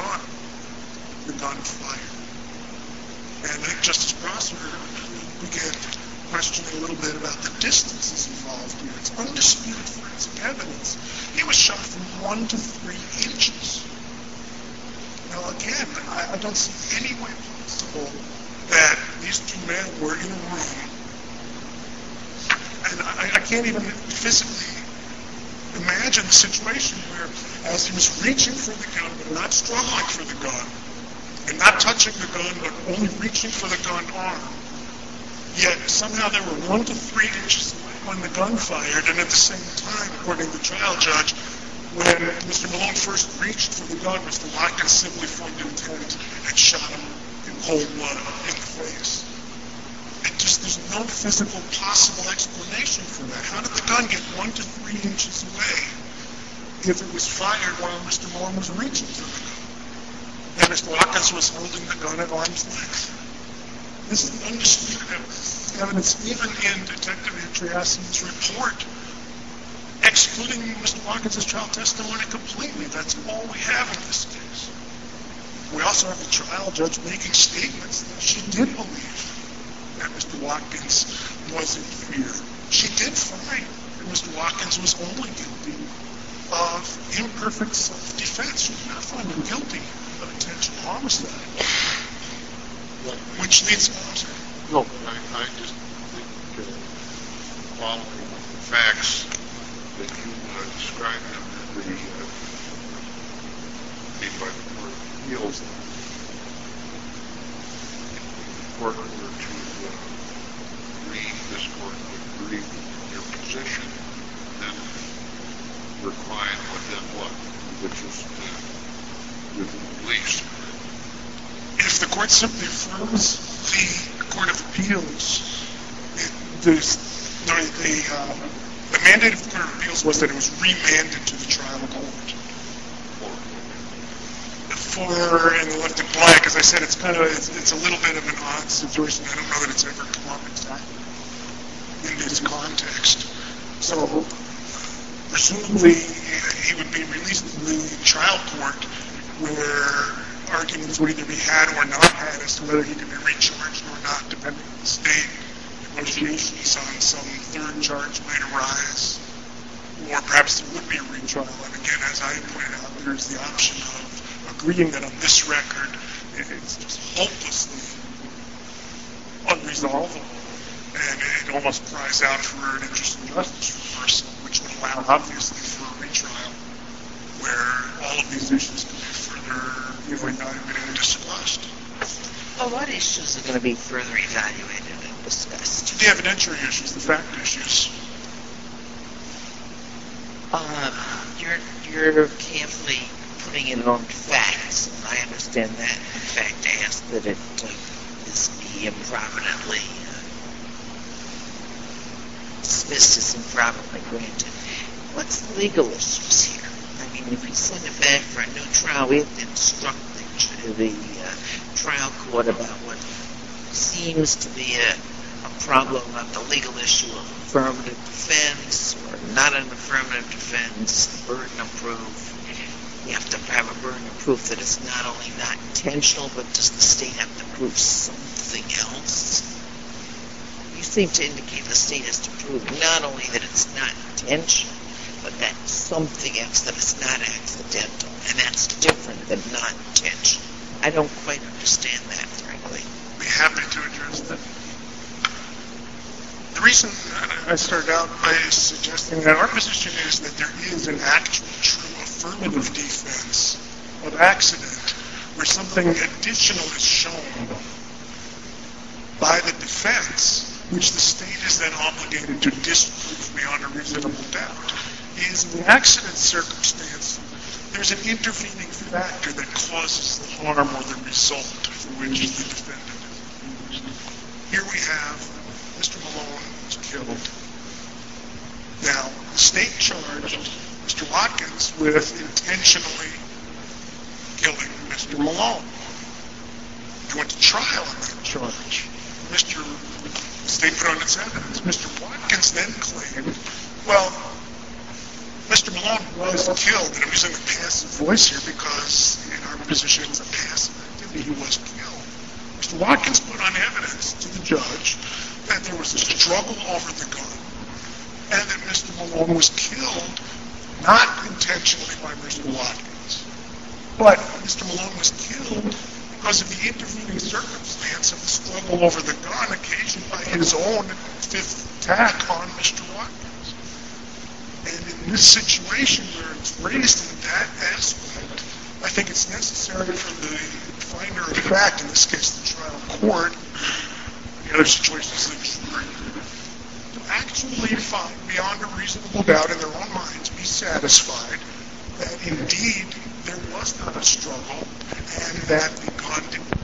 the gun fired. And Justice Prosser began questioning a little bit about the distances involved here. It's undisputed forensic evidence. He was shot from 1 to 3 inches. Now again, I don't see any way possible that these 2 men were in a room, and I can't even physically imagine the situation where, as he was reaching for the gun, but not struggling for the gun, and not touching the gun, but only reaching for the gun arm, yet somehow they were 1 to 3 inches away when the gun fired, and at the same time, according to the trial judge, when Mr. Malone first reached for the gun, Mr. Watkins simply formed intent and shot him in cold blood in the face. There's no physical possible explanation for that. How did the gun get 1 to 3 inches away if it was fired while Mr. Malone was reaching for the gun? And Mr. Watkins was holding the gun at arm's length. This is undisputed evidence, even in Detective Andreassen's report, excluding Mr. Watkins' trial testimony completely. That's all we have in this case. We also have the trial judge making statements that she did believe that Mr. Watkins was in fear. She did find that Mr. Watkins was only guilty of imperfect self-defense. She did not find him guilty of intentional homicide. Which leads to... No, I just think following the facts that you described them made by the Court of Appeals, if the Court were to agree, this Court would agree with your position, then your client would then what? Which is the release. If the Court simply affirms the Court of Appeals, the mandate of the Court of Appeals was that it was remanded to the trial court. And left it blank, as I said, it's a little bit of an odd situation. I don't know that it's ever come up exactly in this context. So, presumably, he would be released to the trial court where arguments would either be had or not had as to whether he could be recharged or not, depending on the state. Negotiations on some third charge might arise, or perhaps there would be a retrial. And again, as I pointed out, there's the option of agreeing that on this record, it's just hopelessly unresolvable, and it almost cries out for an interest in justice reversal, which would allow, obviously, for a retrial where all of these issues can be further evaluated and discussed. Well, what issues are going to be further evaluated and discussed? The evidentiary issues, the fact issues. You're carefully putting in on facts, and I understand that. In fact, I ask that this be improvidently dismissed as improvidently granted. What's the legal issues here? I mean, if we send it back for a new trial, we have to instruct the trial court about what seems to be a problem of the legal issue of affirmative defense or not an affirmative defense, burden of proof. You have to have a burden of proof that it's not only not intentional, but does the state have to prove something else? You seem to indicate the state has to prove not only that it's not intentional, but that something else, that it's not accidental, and that's different than not intentional. I don't quite understand that, frankly. I'd be happy to address that. The reason I started out by suggesting that our position is that there is an actual true affirmative defense of accident where something additional is shown by the defense, which the state is then obligated to disprove beyond a reasonable doubt, is in the accident circumstance, there's an intervening factor that causes the harm or the result for which the defendant is accused. Here we have Mr. Malone was killed. Now, the state charged Mr. Watkins with intentionally killing Mr. Malone. He went to trial on that charge. The state put on its evidence. Mr. Watkins then claimed, well, Mr. Malone was killed, and I'm using the passive voice here because in our position it's a passive activity. He was killed. Mr. Watkins put on evidence to the judge that there was a struggle over the gun and that Mr. Malone was killed not intentionally by Mr. Watkins, but Mr. Malone was killed because of the intervening circumstance of the struggle over the gun occasioned by his own fifth attack on Mr. Watkins. And in this situation where it's raised in that aspect, I think it's necessary for the finder of fact, in this case the trial court, the other situations the jury, to actually find beyond a reasonable doubt in their own minds, be satisfied that indeed there was not a struggle and that the gun didn't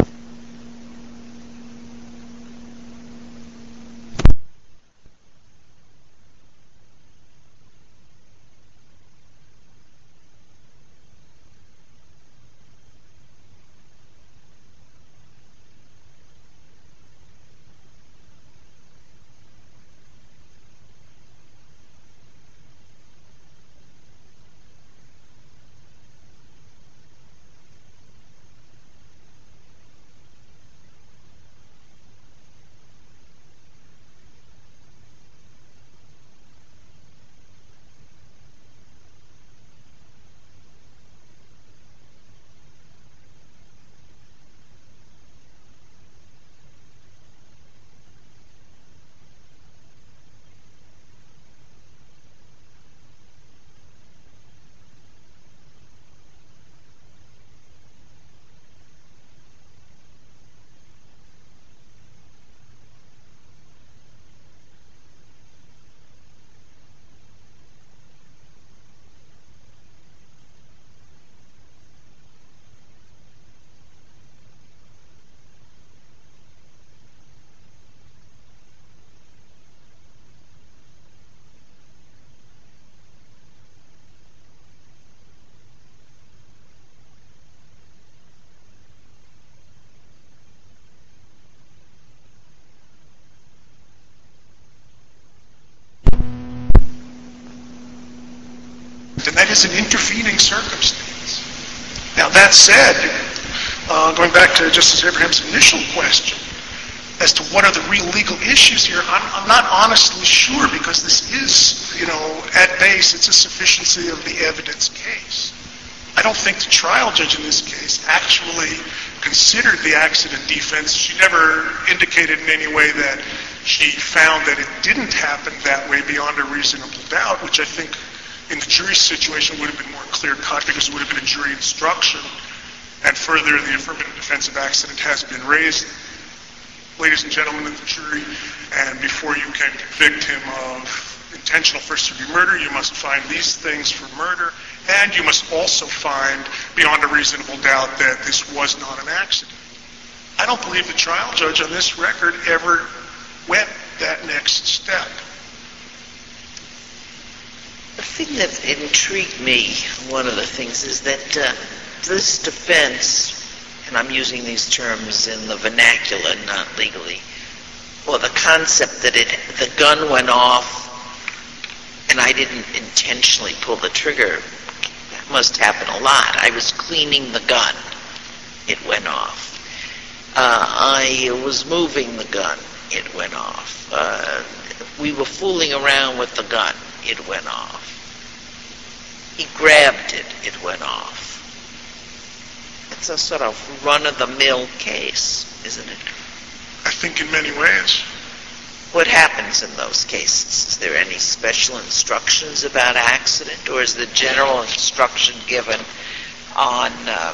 accident, and that is an intervening circumstance. Now, that said, going back to Justice Abraham's initial question, as to what are the real legal issues here, I'm not honestly sure, because this is, at base, it's a sufficiency of the evidence case. I don't think the trial judge in this case actually considered the accident defense. She never indicated in any way that she found that it didn't happen that way beyond a reasonable doubt, which I think in the jury situation would have been more clear-cut, because it would have been a jury instruction. And further, the affirmative defense of accident has been raised. Ladies and gentlemen of the jury, and before you can convict him of intentional first-degree murder, you must find these things for murder, and you must also find, beyond a reasonable doubt, that this was not an accident. I don't believe the trial judge on this record ever went that next step. The thing that intrigued me, one of the things, is that this defense, and I'm using these terms in the vernacular, not legally, or the concept that the gun went off and I didn't intentionally pull the trigger, that must happen a lot. I was cleaning the gun. It went off. I was moving the gun. It went off. We were fooling around with the gun. It went off. He grabbed it. It went off. It's a sort of run-of-the-mill case, isn't it? I think in many ways. What happens in those cases? Is there any special instructions about accident, or is the general instruction given on,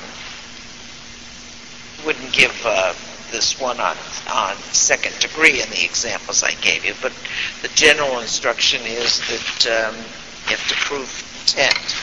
wouldn't give this one on second degree in the examples I gave you, but the general instruction is that you have to prove intent.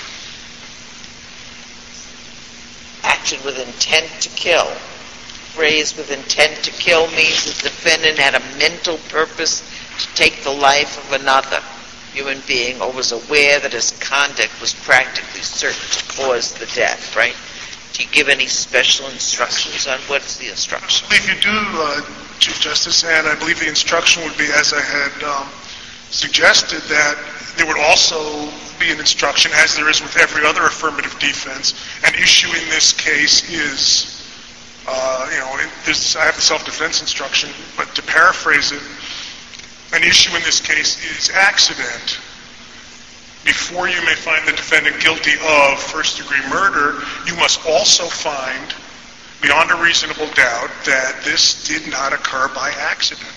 Action with intent to kill. Phrase with intent to kill means the defendant had a mental purpose to take the life of another human being, or was aware that his conduct was practically certain to cause the death, right? Do you give any special instructions on what's the instruction? I believe you do, Chief Justice, and I believe the instruction would be, as I had suggested, that there would also be an instruction, as there is with every other affirmative defense. An issue in this case is, I have the self-defense instruction, but to paraphrase it, an issue in this case is accident. Before you may find the defendant guilty of first-degree murder, you must also find, beyond a reasonable doubt, that this did not occur by accident.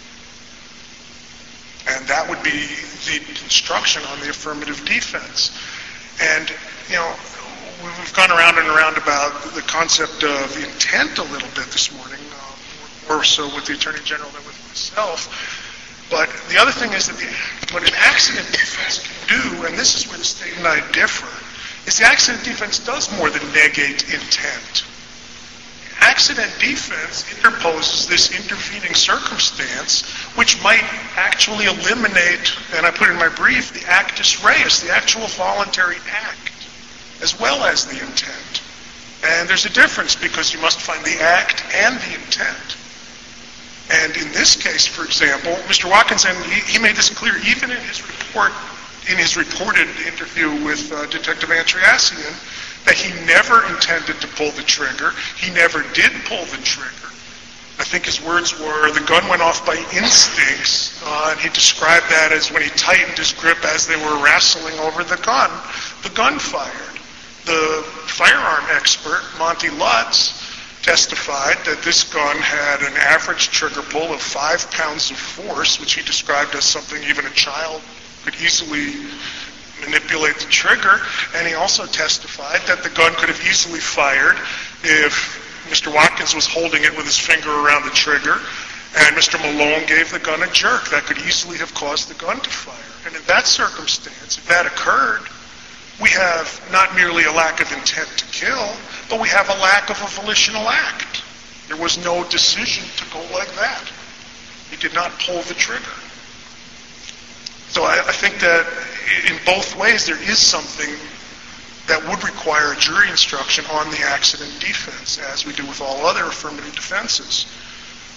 And that would be the instruction on the affirmative defense. And, we've gone around and around about the concept of intent a little bit this morning, more so with the Attorney General than with myself. But the other thing is that what an accident defense can do, and this is where the state and I differ, is the accident defense does more than negate intent. Accident defense interposes this intervening circumstance which might actually eliminate, and I put in my brief, the actus reus, the actual voluntary act, as well as the intent. And there's a difference, because you must find the act and the intent. And in this case, for example, Mr. Watkins, and he made this clear even in his report, in his reported interview with Detective Andreassian, that he never intended to pull the trigger. He never did pull the trigger. I think his words were, the gun went off by instincts, and he described that as when he tightened his grip as they were wrestling over the gun fired. The firearm expert, Monty Lutz, testified that this gun had an average trigger pull of 5 pounds of force, which he described as something even a child could easily manipulate the trigger. And he also testified that the gun could have easily fired if Mr. Watkins was holding it with his finger around the trigger, and Mr. Malone gave the gun a jerk. That could easily have caused the gun to fire. And in that circumstance, if that occurred, we have not merely a lack of intent to kill, but we have a lack of a volitional act. There was no decision to go like that. He did not pull the trigger. So I think that in both ways there is something that would require a jury instruction on the accident defense, as we do with all other affirmative defenses.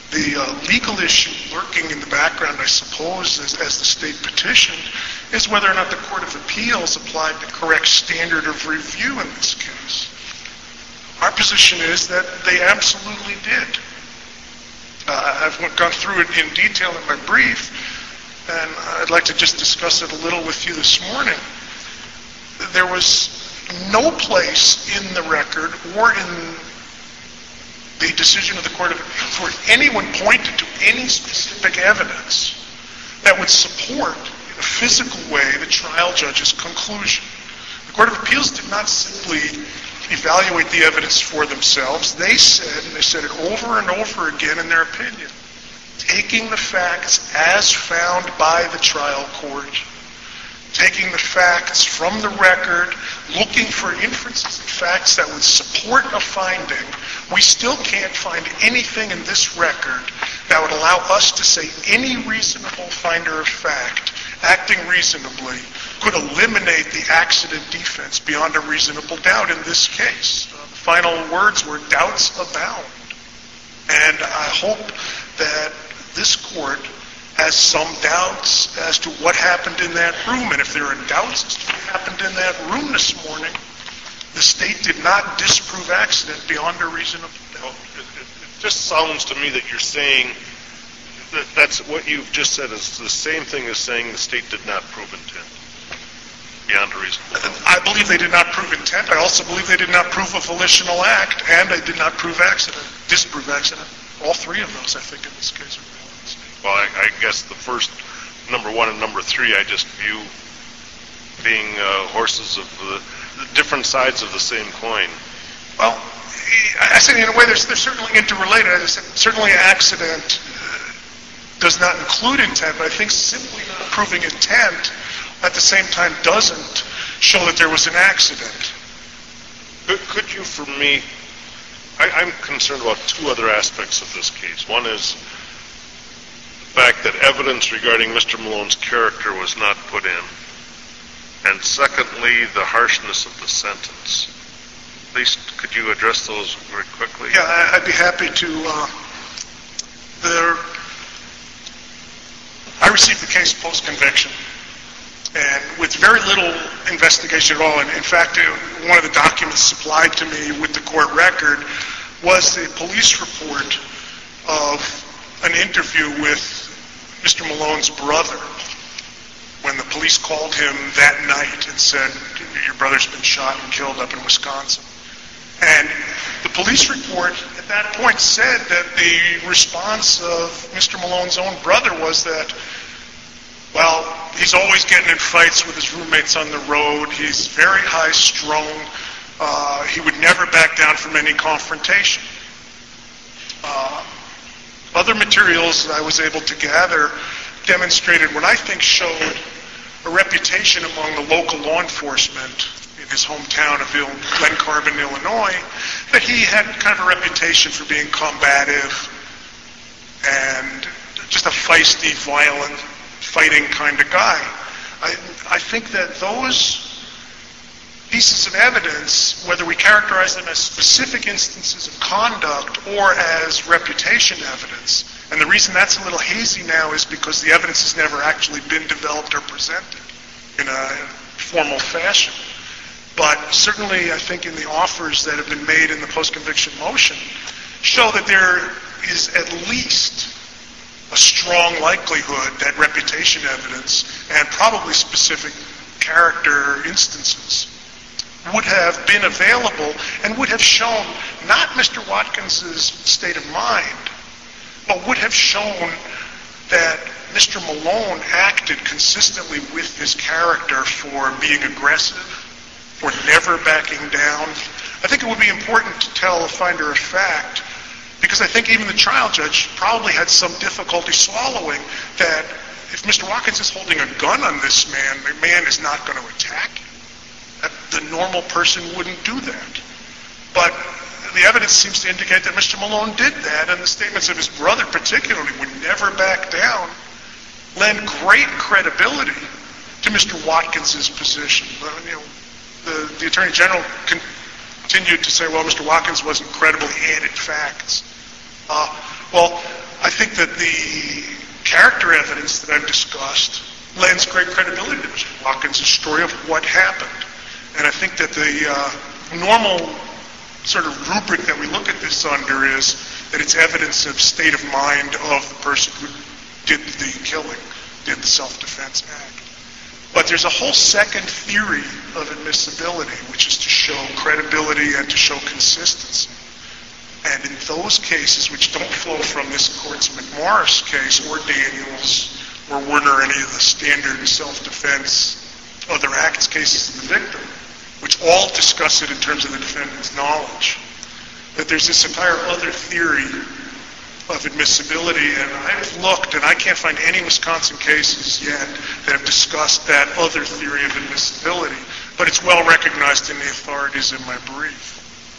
The legal issue lurking in the background, I suppose, as the state petitioned, is whether or not the Court of Appeals applied the correct standard of review in this case. Our position is that they absolutely did. I've gone through it in detail in my brief, and I'd like to just discuss it a little with you this morning. There was no place in the record or in the decision of the Court of Appeals where anyone pointed to any specific evidence that would support in a physical way the trial judge's conclusion. The Court of Appeals did not simply evaluate the evidence for themselves. They said, and they said it over and over again in their opinion, taking the facts as found by the trial court, taking the facts from the record, looking for inferences and facts that would support a finding, we still can't find anything in this record that would allow us to say any reasonable finder of fact, acting reasonably, could eliminate the accident defense beyond a reasonable doubt in this case. The final words were doubts abound. And I hope that this court has some doubts as to what happened in that room. And if there are doubts as to what happened in that room this morning, the state did not disprove accident beyond a reasonable doubt. It just sounds to me that you're saying that that's what you've just said is the same thing as saying the state did not prove intent beyond a reasonable doubt. I believe they did not prove intent. I also believe they did not prove a volitional act, and they did not prove accident, disprove accident. All three of those, I think, in this case are valid. Well, I guess the first, number one and number three, I just view being horses of the different sides of the same coin. Well, I said in a way they're certainly interrelated. I said certainly accident does not include intent, but I think simply not proving intent at the same time doesn't show that there was an accident. Could you, for me, I'm concerned about two other aspects of this case. One is the fact that evidence regarding Mr. Malone's character was not put in. And secondly, the harshness of the sentence. At least, could you address those very quickly? Yeah, I'd be happy to. I received the case post-conviction, and with very little investigation at all. And in fact, one of the documents supplied to me with the court record was a police report of an interview with Mr. Malone's brother when the police called him that night and said, your brother's been shot and killed up in Wisconsin. And the police report at that point said that the response of Mr. Malone's own brother was that, well, he's always getting in fights with his roommates on the road. He's very high-strung. He would never back down from any confrontation. Other materials that I was able to gather demonstrated what I think showed a reputation among the local law enforcement in his hometown of Glen Carbon, Illinois, that he had kind of a reputation for being combative and just a feisty, violent, fighting kind of guy. I think that those pieces of evidence, whether we characterize them as specific instances of conduct or as reputation evidence, and the reason that's a little hazy now is because the evidence has never actually been developed or presented in a formal fashion. But certainly I think in the offers that have been made in the post-conviction motion show that there is at least a strong likelihood that reputation evidence and probably specific character instances would have been available and would have shown not Mr. Watkins's state of mind, but would have shown that Mr. Malone acted consistently with his character for being aggressive, for never backing down. I think it would be important to tell a finder of fact, because I think even the trial judge probably had some difficulty swallowing that if Mr. Watkins is holding a gun on this man, the man is not going to attack him. The normal person wouldn't do that. But the evidence seems to indicate that Mr. Malone did that, and the statements of his brother particularly would never back down, lend great credibility to Mr. Watkins's position. The Attorney General continued to say, well, Mr. Watkins wasn't credible, he added facts. Well, I think that the character evidence that I've discussed lends great credibility to Mr. Watkins' story of what happened. And I think that the normal sort of rubric that we look at this under is that it's evidence of state of mind of the person who did the killing, did the self-defense act. But there's a whole second theory of admissibility, which is to show credibility and to show consistency. And in those cases, which don't flow from this court's McMorris case or Daniels or Werner or any of the standard self-defense other acts cases of the victim, which all discuss it in terms of the defendant's knowledge, that there's this entire other theory of admissibility. And I've looked, and I can't find any Wisconsin cases yet that have discussed that other theory of admissibility, but it's well recognized in the authorities in my brief.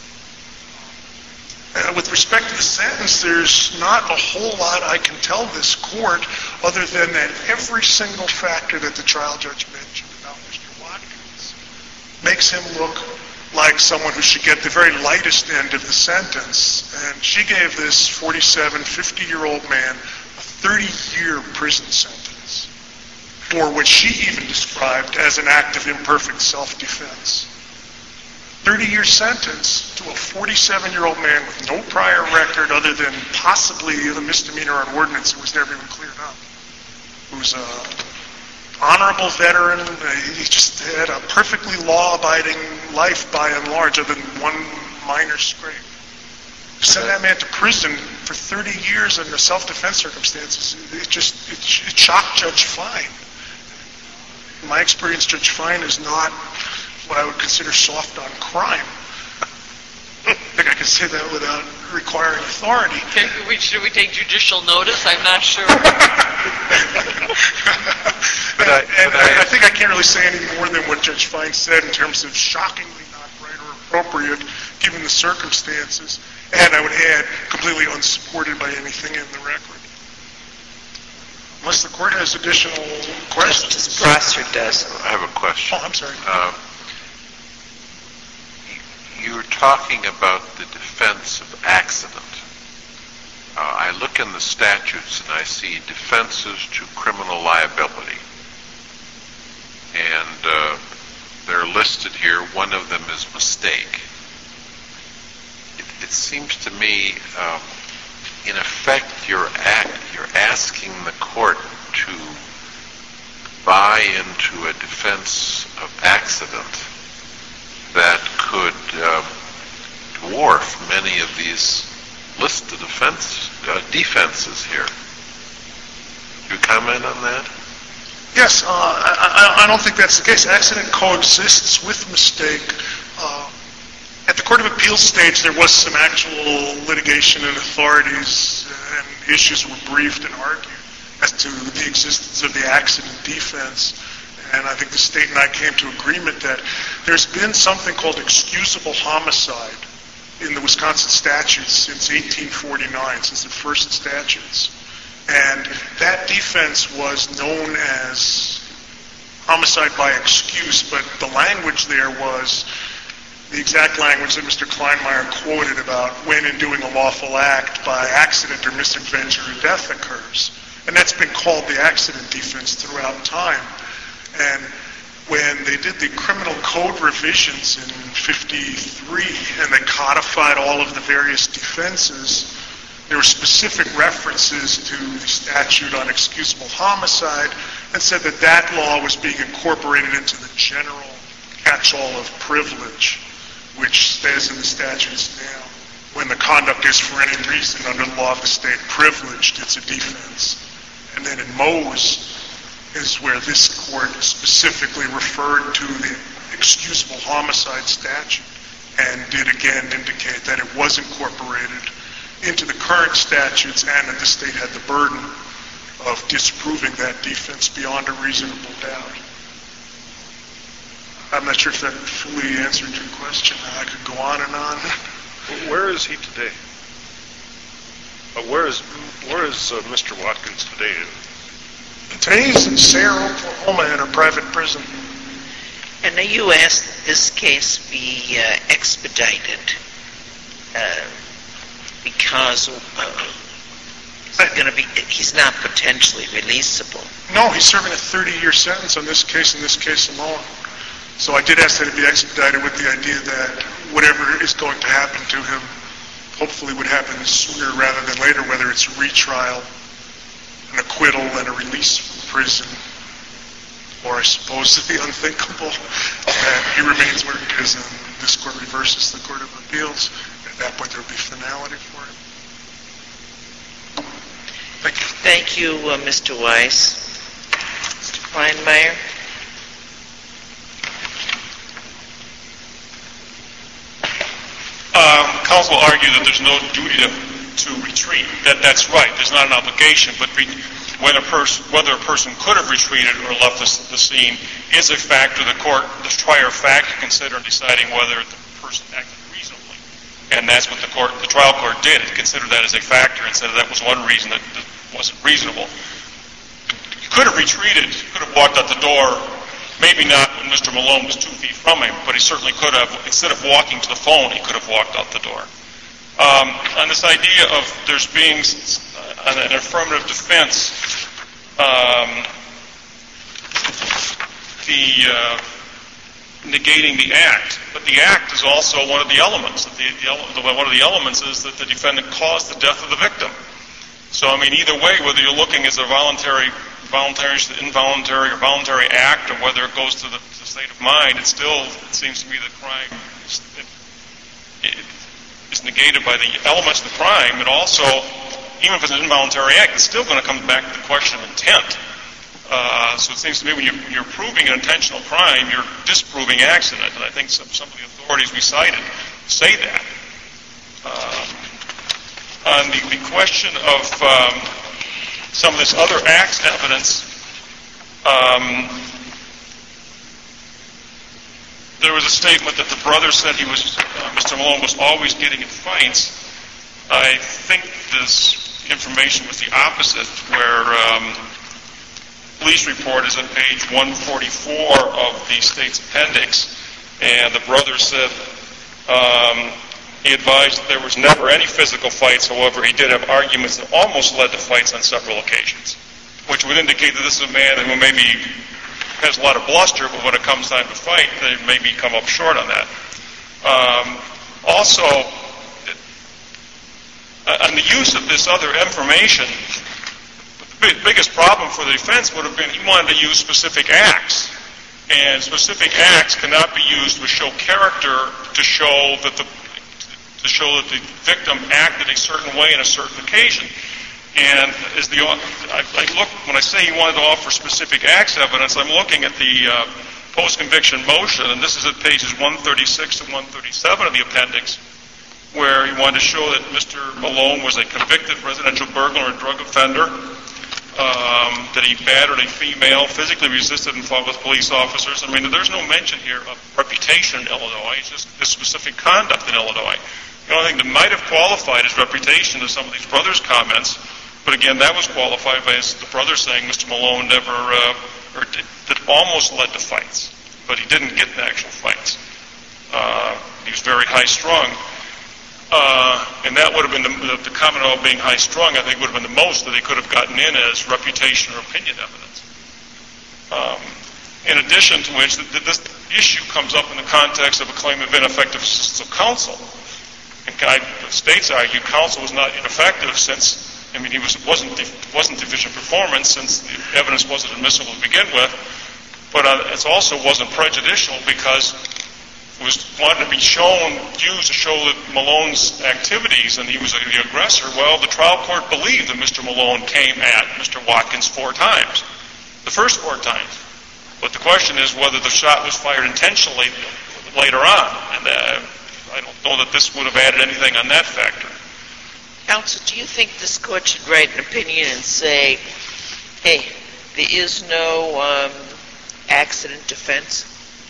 With respect to the sentence, there's not a whole lot I can tell this court other than that every single factor that the trial judge mentioned about Mr. Watkins makes him look like someone who should get the very lightest end of the sentence. And she gave this 50-year-old man a 30-year prison sentence, for which she even described as an act of imperfect self-defense. 30-year sentence to a 47-year-old man with no prior record other than possibly the misdemeanor on ordinance that was never even cleared up, who's an honorable veteran. He just had a perfectly law-abiding life by and large, other than one minor scrape. Send that man to prison for 30 years under self-defense circumstances. It shocked Judge Fine. In my experience, Judge Fine is not what I would consider soft on crime. I think I can say that without requiring authority. Okay, should we take judicial notice? I'm not sure. I think I can't really say any more than what Judge Fine said in terms of shockingly not right or appropriate given the circumstances, and I would add, completely unsupported by anything in the record. Unless the court has additional questions. Prosser does. I have a question. Oh, I'm sorry. You're talking about the defense of accident. I look in the statutes and I see defenses to criminal liability. And they're listed here. One of them is mistake. It seems to me, in effect, you're asking the court to buy into a defense of accident that could dwarf many of these listed defenses here. Do you comment on that? Yes, I don't think that's the case. Accident coexists with mistake. At the Court of Appeals stage, there was some actual litigation and authorities and issues were briefed and argued as to the existence of the accident defense. And I think the state and I came to agreement that there's been something called excusable homicide in the Wisconsin statutes since 1849, since the first statutes. And that defense was known as homicide by excuse, but the language there was the exact language that Mr. Kleinmeyer quoted about when in doing a lawful act by accident or misadventure a death occurs. And that's been called the accident defense throughout time. And when they did the criminal code revisions in 53 and they codified all of the various defenses, there were specific references to the statute on excusable homicide and said that that law was being incorporated into the general catch-all of privilege, which stays in the statutes now. When the conduct is for any reason under the law of the state privileged, it's a defense. And then in Mose is where this court specifically referred to the excusable homicide statute and did again indicate that it was incorporated into the current statutes and that the state had the burden of disproving that defense beyond a reasonable doubt. I'm not sure if that fully answered your question. I could go on and on. Where is he today? Where is Mr. Watkins today? Today he's in Sayre, Oklahoma, in a private prison. And now you asked that this case be expedited because He's not potentially releasable. No, he's serving a 30-year sentence on this case and this case alone. So I did ask that it be expedited with the idea that whatever is going to happen to him hopefully would happen sooner rather than later, whether it's a retrial, an acquittal, and a release from prison, or I suppose the unthinkable, that he remains where he is and this court reverses the Court of Appeals. At that point, there will be finality for him. Thank you. Thank you, Mr. Weiss. Mr. Kleinmeyer? Counsel argued that there's no duty to retreat. That's right. There's not an obligation, but whether a person could have retreated or left the scene is a factor the trier of fact to consider in deciding whether the person acted reasonably. And that's what the trial court did. It considered that as a factor and said that was one reason that wasn't reasonable. He could have retreated, could have walked out the door, maybe not when Mr. Malone was 2 feet from him, but he certainly could have, instead of walking to the phone, he could have walked out the door. On this idea of there's being an affirmative defense, negating the act, but the act is also one of the elements. One of the elements is that the defendant caused the death of the victim. So, I mean, either way, whether you're looking as a voluntary, involuntary, or voluntary act, or whether it goes to the state of mind, it seems to me the crime is negated by the elements of the crime, and also, even if it's an involuntary act, it's still going to come back to the question of intent. So it seems to me when you're proving an intentional crime, you're disproving accident, and I think some of the authorities we cited say that. On the question of some of this other acts evidence, there was a statement that the brother said Mr. Malone was always getting in fights. I think this information was the opposite, where police report is on page 144 of the state's appendix, and the brother said he advised that there was never any physical fights. However, he did have arguments that almost led to fights on several occasions, which would indicate that this is a man who maybe has a lot of bluster, but when it comes time to fight, they maybe come up short on that. Also, on the use of this other information, the biggest problem for the defense would have been he wanted to use specific acts, and specific acts cannot be used to show character, to show that the victim acted a certain way on a certain occasion. And when I say he wanted to offer specific acts evidence, I'm looking at the post-conviction motion, and this is at pages 136 to 137 of the appendix, where he wanted to show that Mr. Malone was a convicted residential burglar and drug offender, that he battered a female, physically resisted and fought with police officers. I mean, there's no mention here of reputation in Illinois. It's just this specific conduct in Illinois. The only thing that might have qualified his reputation is some of these brothers' comments, but again, that was qualified by the brother saying Mr. Malone that almost led to fights, but he didn't get in actual fights. He was very high-strung, and that would have been the comment about being high-strung, I think, would have been the most that they could have gotten in as reputation or opinion evidence. In addition to which, this issue comes up in the context of a claim of ineffective assistance of counsel. And the states argue counsel was not ineffective since, I mean, he wasn't deficient performance since the evidence wasn't admissible to begin with, but it also wasn't prejudicial because it was wanted to be used to show that Malone's activities and he was the aggressor. Well, the trial court believed that Mr. Malone came at Mr. Watkins 4 times, the first 4 times. But the question is whether the shot was fired intentionally later on, and I don't know that this would have added anything on that factor. Counsel, do you think this court should write an opinion and say, hey, there is no accident defense?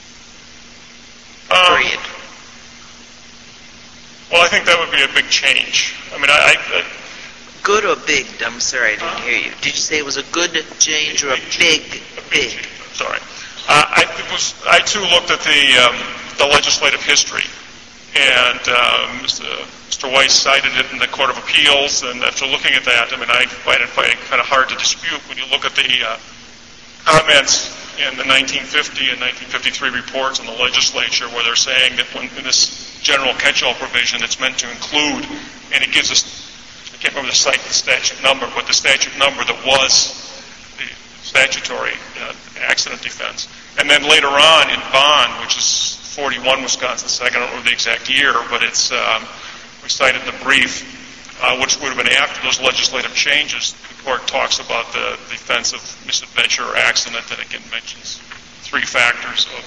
Period. Well, I think that would be a big change. I mean, good or big? I'm sorry, I didn't hear you. Did you say it was a good change or a big? Sorry. I too looked at the legislative history, And Mr. Weiss cited it in the Court of Appeals, and after looking at that, I mean, I find it kind of hard to dispute when you look at the comments in the 1950 and 1953 reports in the legislature where they're saying that when in this general catch-all provision it's meant to include, and it gives us, I can't remember the statute number, but the statute number that was the statutory accident defense. And then later on in Bond, which is 41 Wisconsin 2nd, I don't know the exact year, but it's we cited in the brief, which would have been after those legislative changes. The court talks about the defense of misadventure or accident, and again mentions three factors of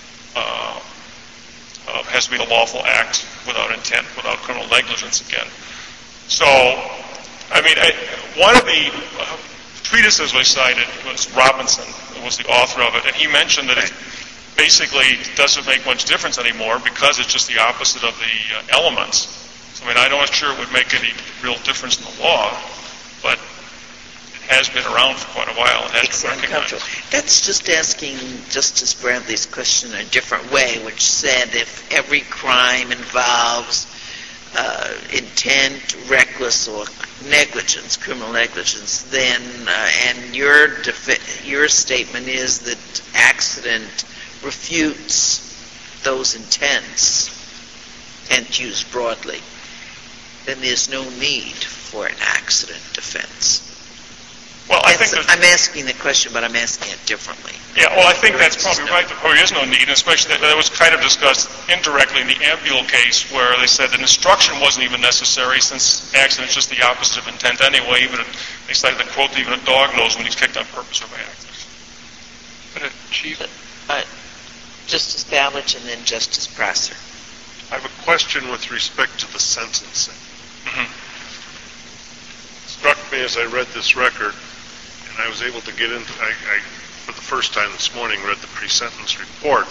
has to be a lawful act without intent, without criminal negligence again. So, I mean, one of the treatises we cited was Robinson, who was the author of it, and he mentioned that it basically doesn't make much difference anymore because it's just the opposite of the elements. So, I mean, I'm not sure it would make any real difference in the law, but it has been around for quite a while and has been recognized. That's just asking Justice Bradley's question in a different way, which said if every crime involves intent, reckless, or negligence, criminal negligence, then, and your statement is that accident refutes those intents and used broadly, then there's no need for an accident defense. Well, I think I'm asking the question, but I'm asking it differently. Yeah, well, I think that's probably right. There probably is no need, especially that was kind of discussed indirectly in the Ambule case where they said that instruction wasn't even necessary since accident is just the opposite of intent anyway. Even they cited the quote, even a dog knows when he's kicked on purpose or by accident. But Chief... Justice Ballage and then Justice Prosser. I have a question with respect to the sentencing. Mm-hmm. It struck me as I read this record, and I was able to get into, I for the first time this morning, read the pre-sentence report,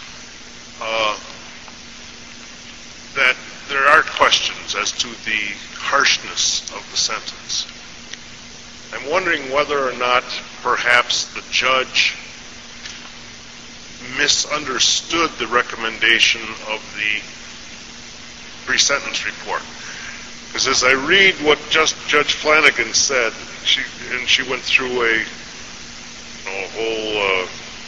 that there are questions as to the harshness of the sentence. I'm wondering whether or not perhaps the judge misunderstood the recommendation of the pre-sentence report. Because as I read what Judge Flanagan said, she went through a whole,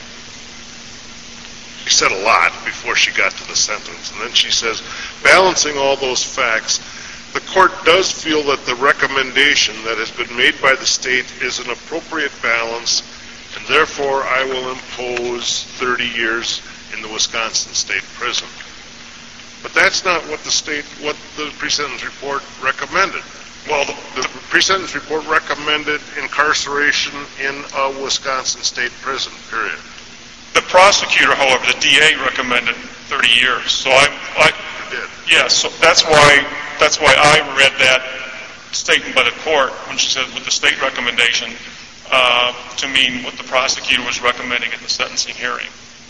she said a lot before she got to the sentence. And then she says, balancing all those facts, the court does feel that the recommendation that has been made by the state is an appropriate balance, and therefore I will impose 30 years in the Wisconsin State Prison. But that's not what the pre-sentence report recommended. Well, the pre-sentence report recommended incarceration in a Wisconsin State Prison, period. The prosecutor, however, the DA, recommended 30 years. So so that's why I read that statement by the court when she said with the state recommendation to mean what the prosecutor was recommending in the sentencing hearing.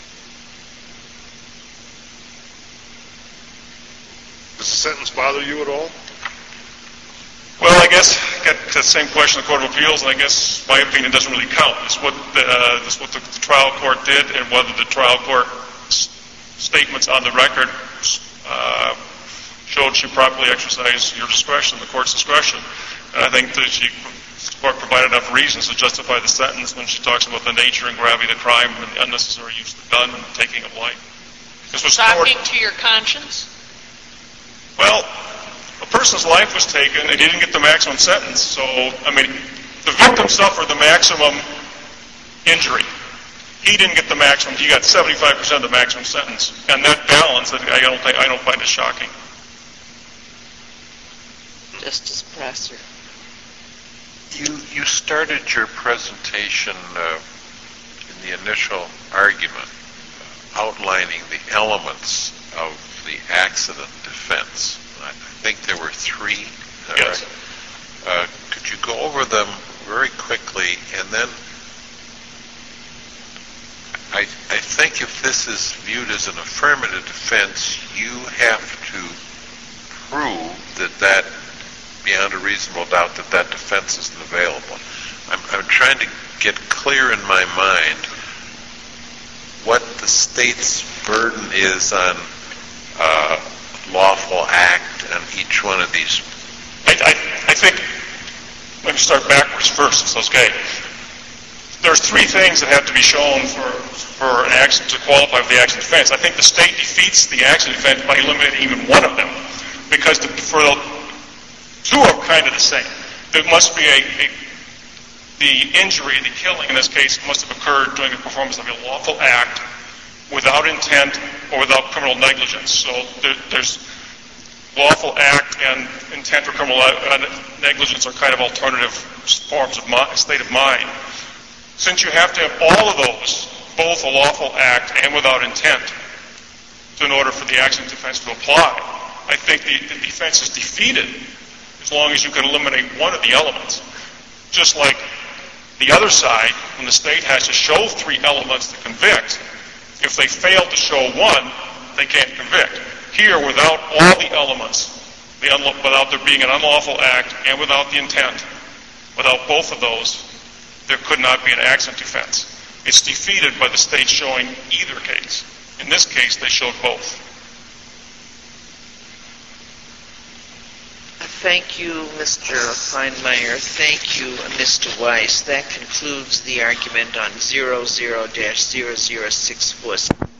Does the sentence bother you at all? Well, I guess I got the same question in the Court of Appeals, and I guess my opinion doesn't really count. It's what the trial court did, and whether the trial court statements on the record showed she properly exercised your discretion, the court's discretion. And I think that the court provided enough reasons to justify the sentence when she talks about the nature and gravity of the crime and the unnecessary use of the gun and the taking of life. Shocking to your conscience? Well, a person's life was taken and he didn't get the maximum sentence. So, I mean, the victim suffered the maximum injury. He didn't get the maximum. He got 75% of the maximum sentence. And that balance, I don't find it shocking. Justice Prosser. You started your presentation in the initial argument outlining the elements of the accident defense. I think there were three. Yes. Could you go over them very quickly? And then I think if this is viewed as an affirmative defense, you have to prove that beyond a reasonable doubt that defense isn't available. I'm trying to get clear in my mind what the state's burden is on lawful act on each one of these? I think, let me start backwards first, if it's okay. There's three things that have to be shown for an accident to qualify for the accident defense. I think the state defeats the accident defense by eliminating even one of them, because for the two are kind of the same. There must be the injury, the killing in this case, must have occurred during the performance of a lawful act without intent or without criminal negligence. So there's lawful act and intent for criminal negligence are kind of alternative forms of state of mind. Since you have to have all of those, both a lawful act and without intent, in order for the accident defense to apply, I think the defense is defeated as long as you can eliminate one of the elements. Just like the other side, when the state has to show three elements to convict, if they fail to show one, they can't convict. Here, without all the elements, without there being an unlawful act and without the intent, without both of those, there could not be an accident defense. It's defeated by the state showing either case. In this case, they showed both. Thank you, Mr. Kleinmeyer. Thank you, Mr. Weiss. That concludes the argument on 00-0064.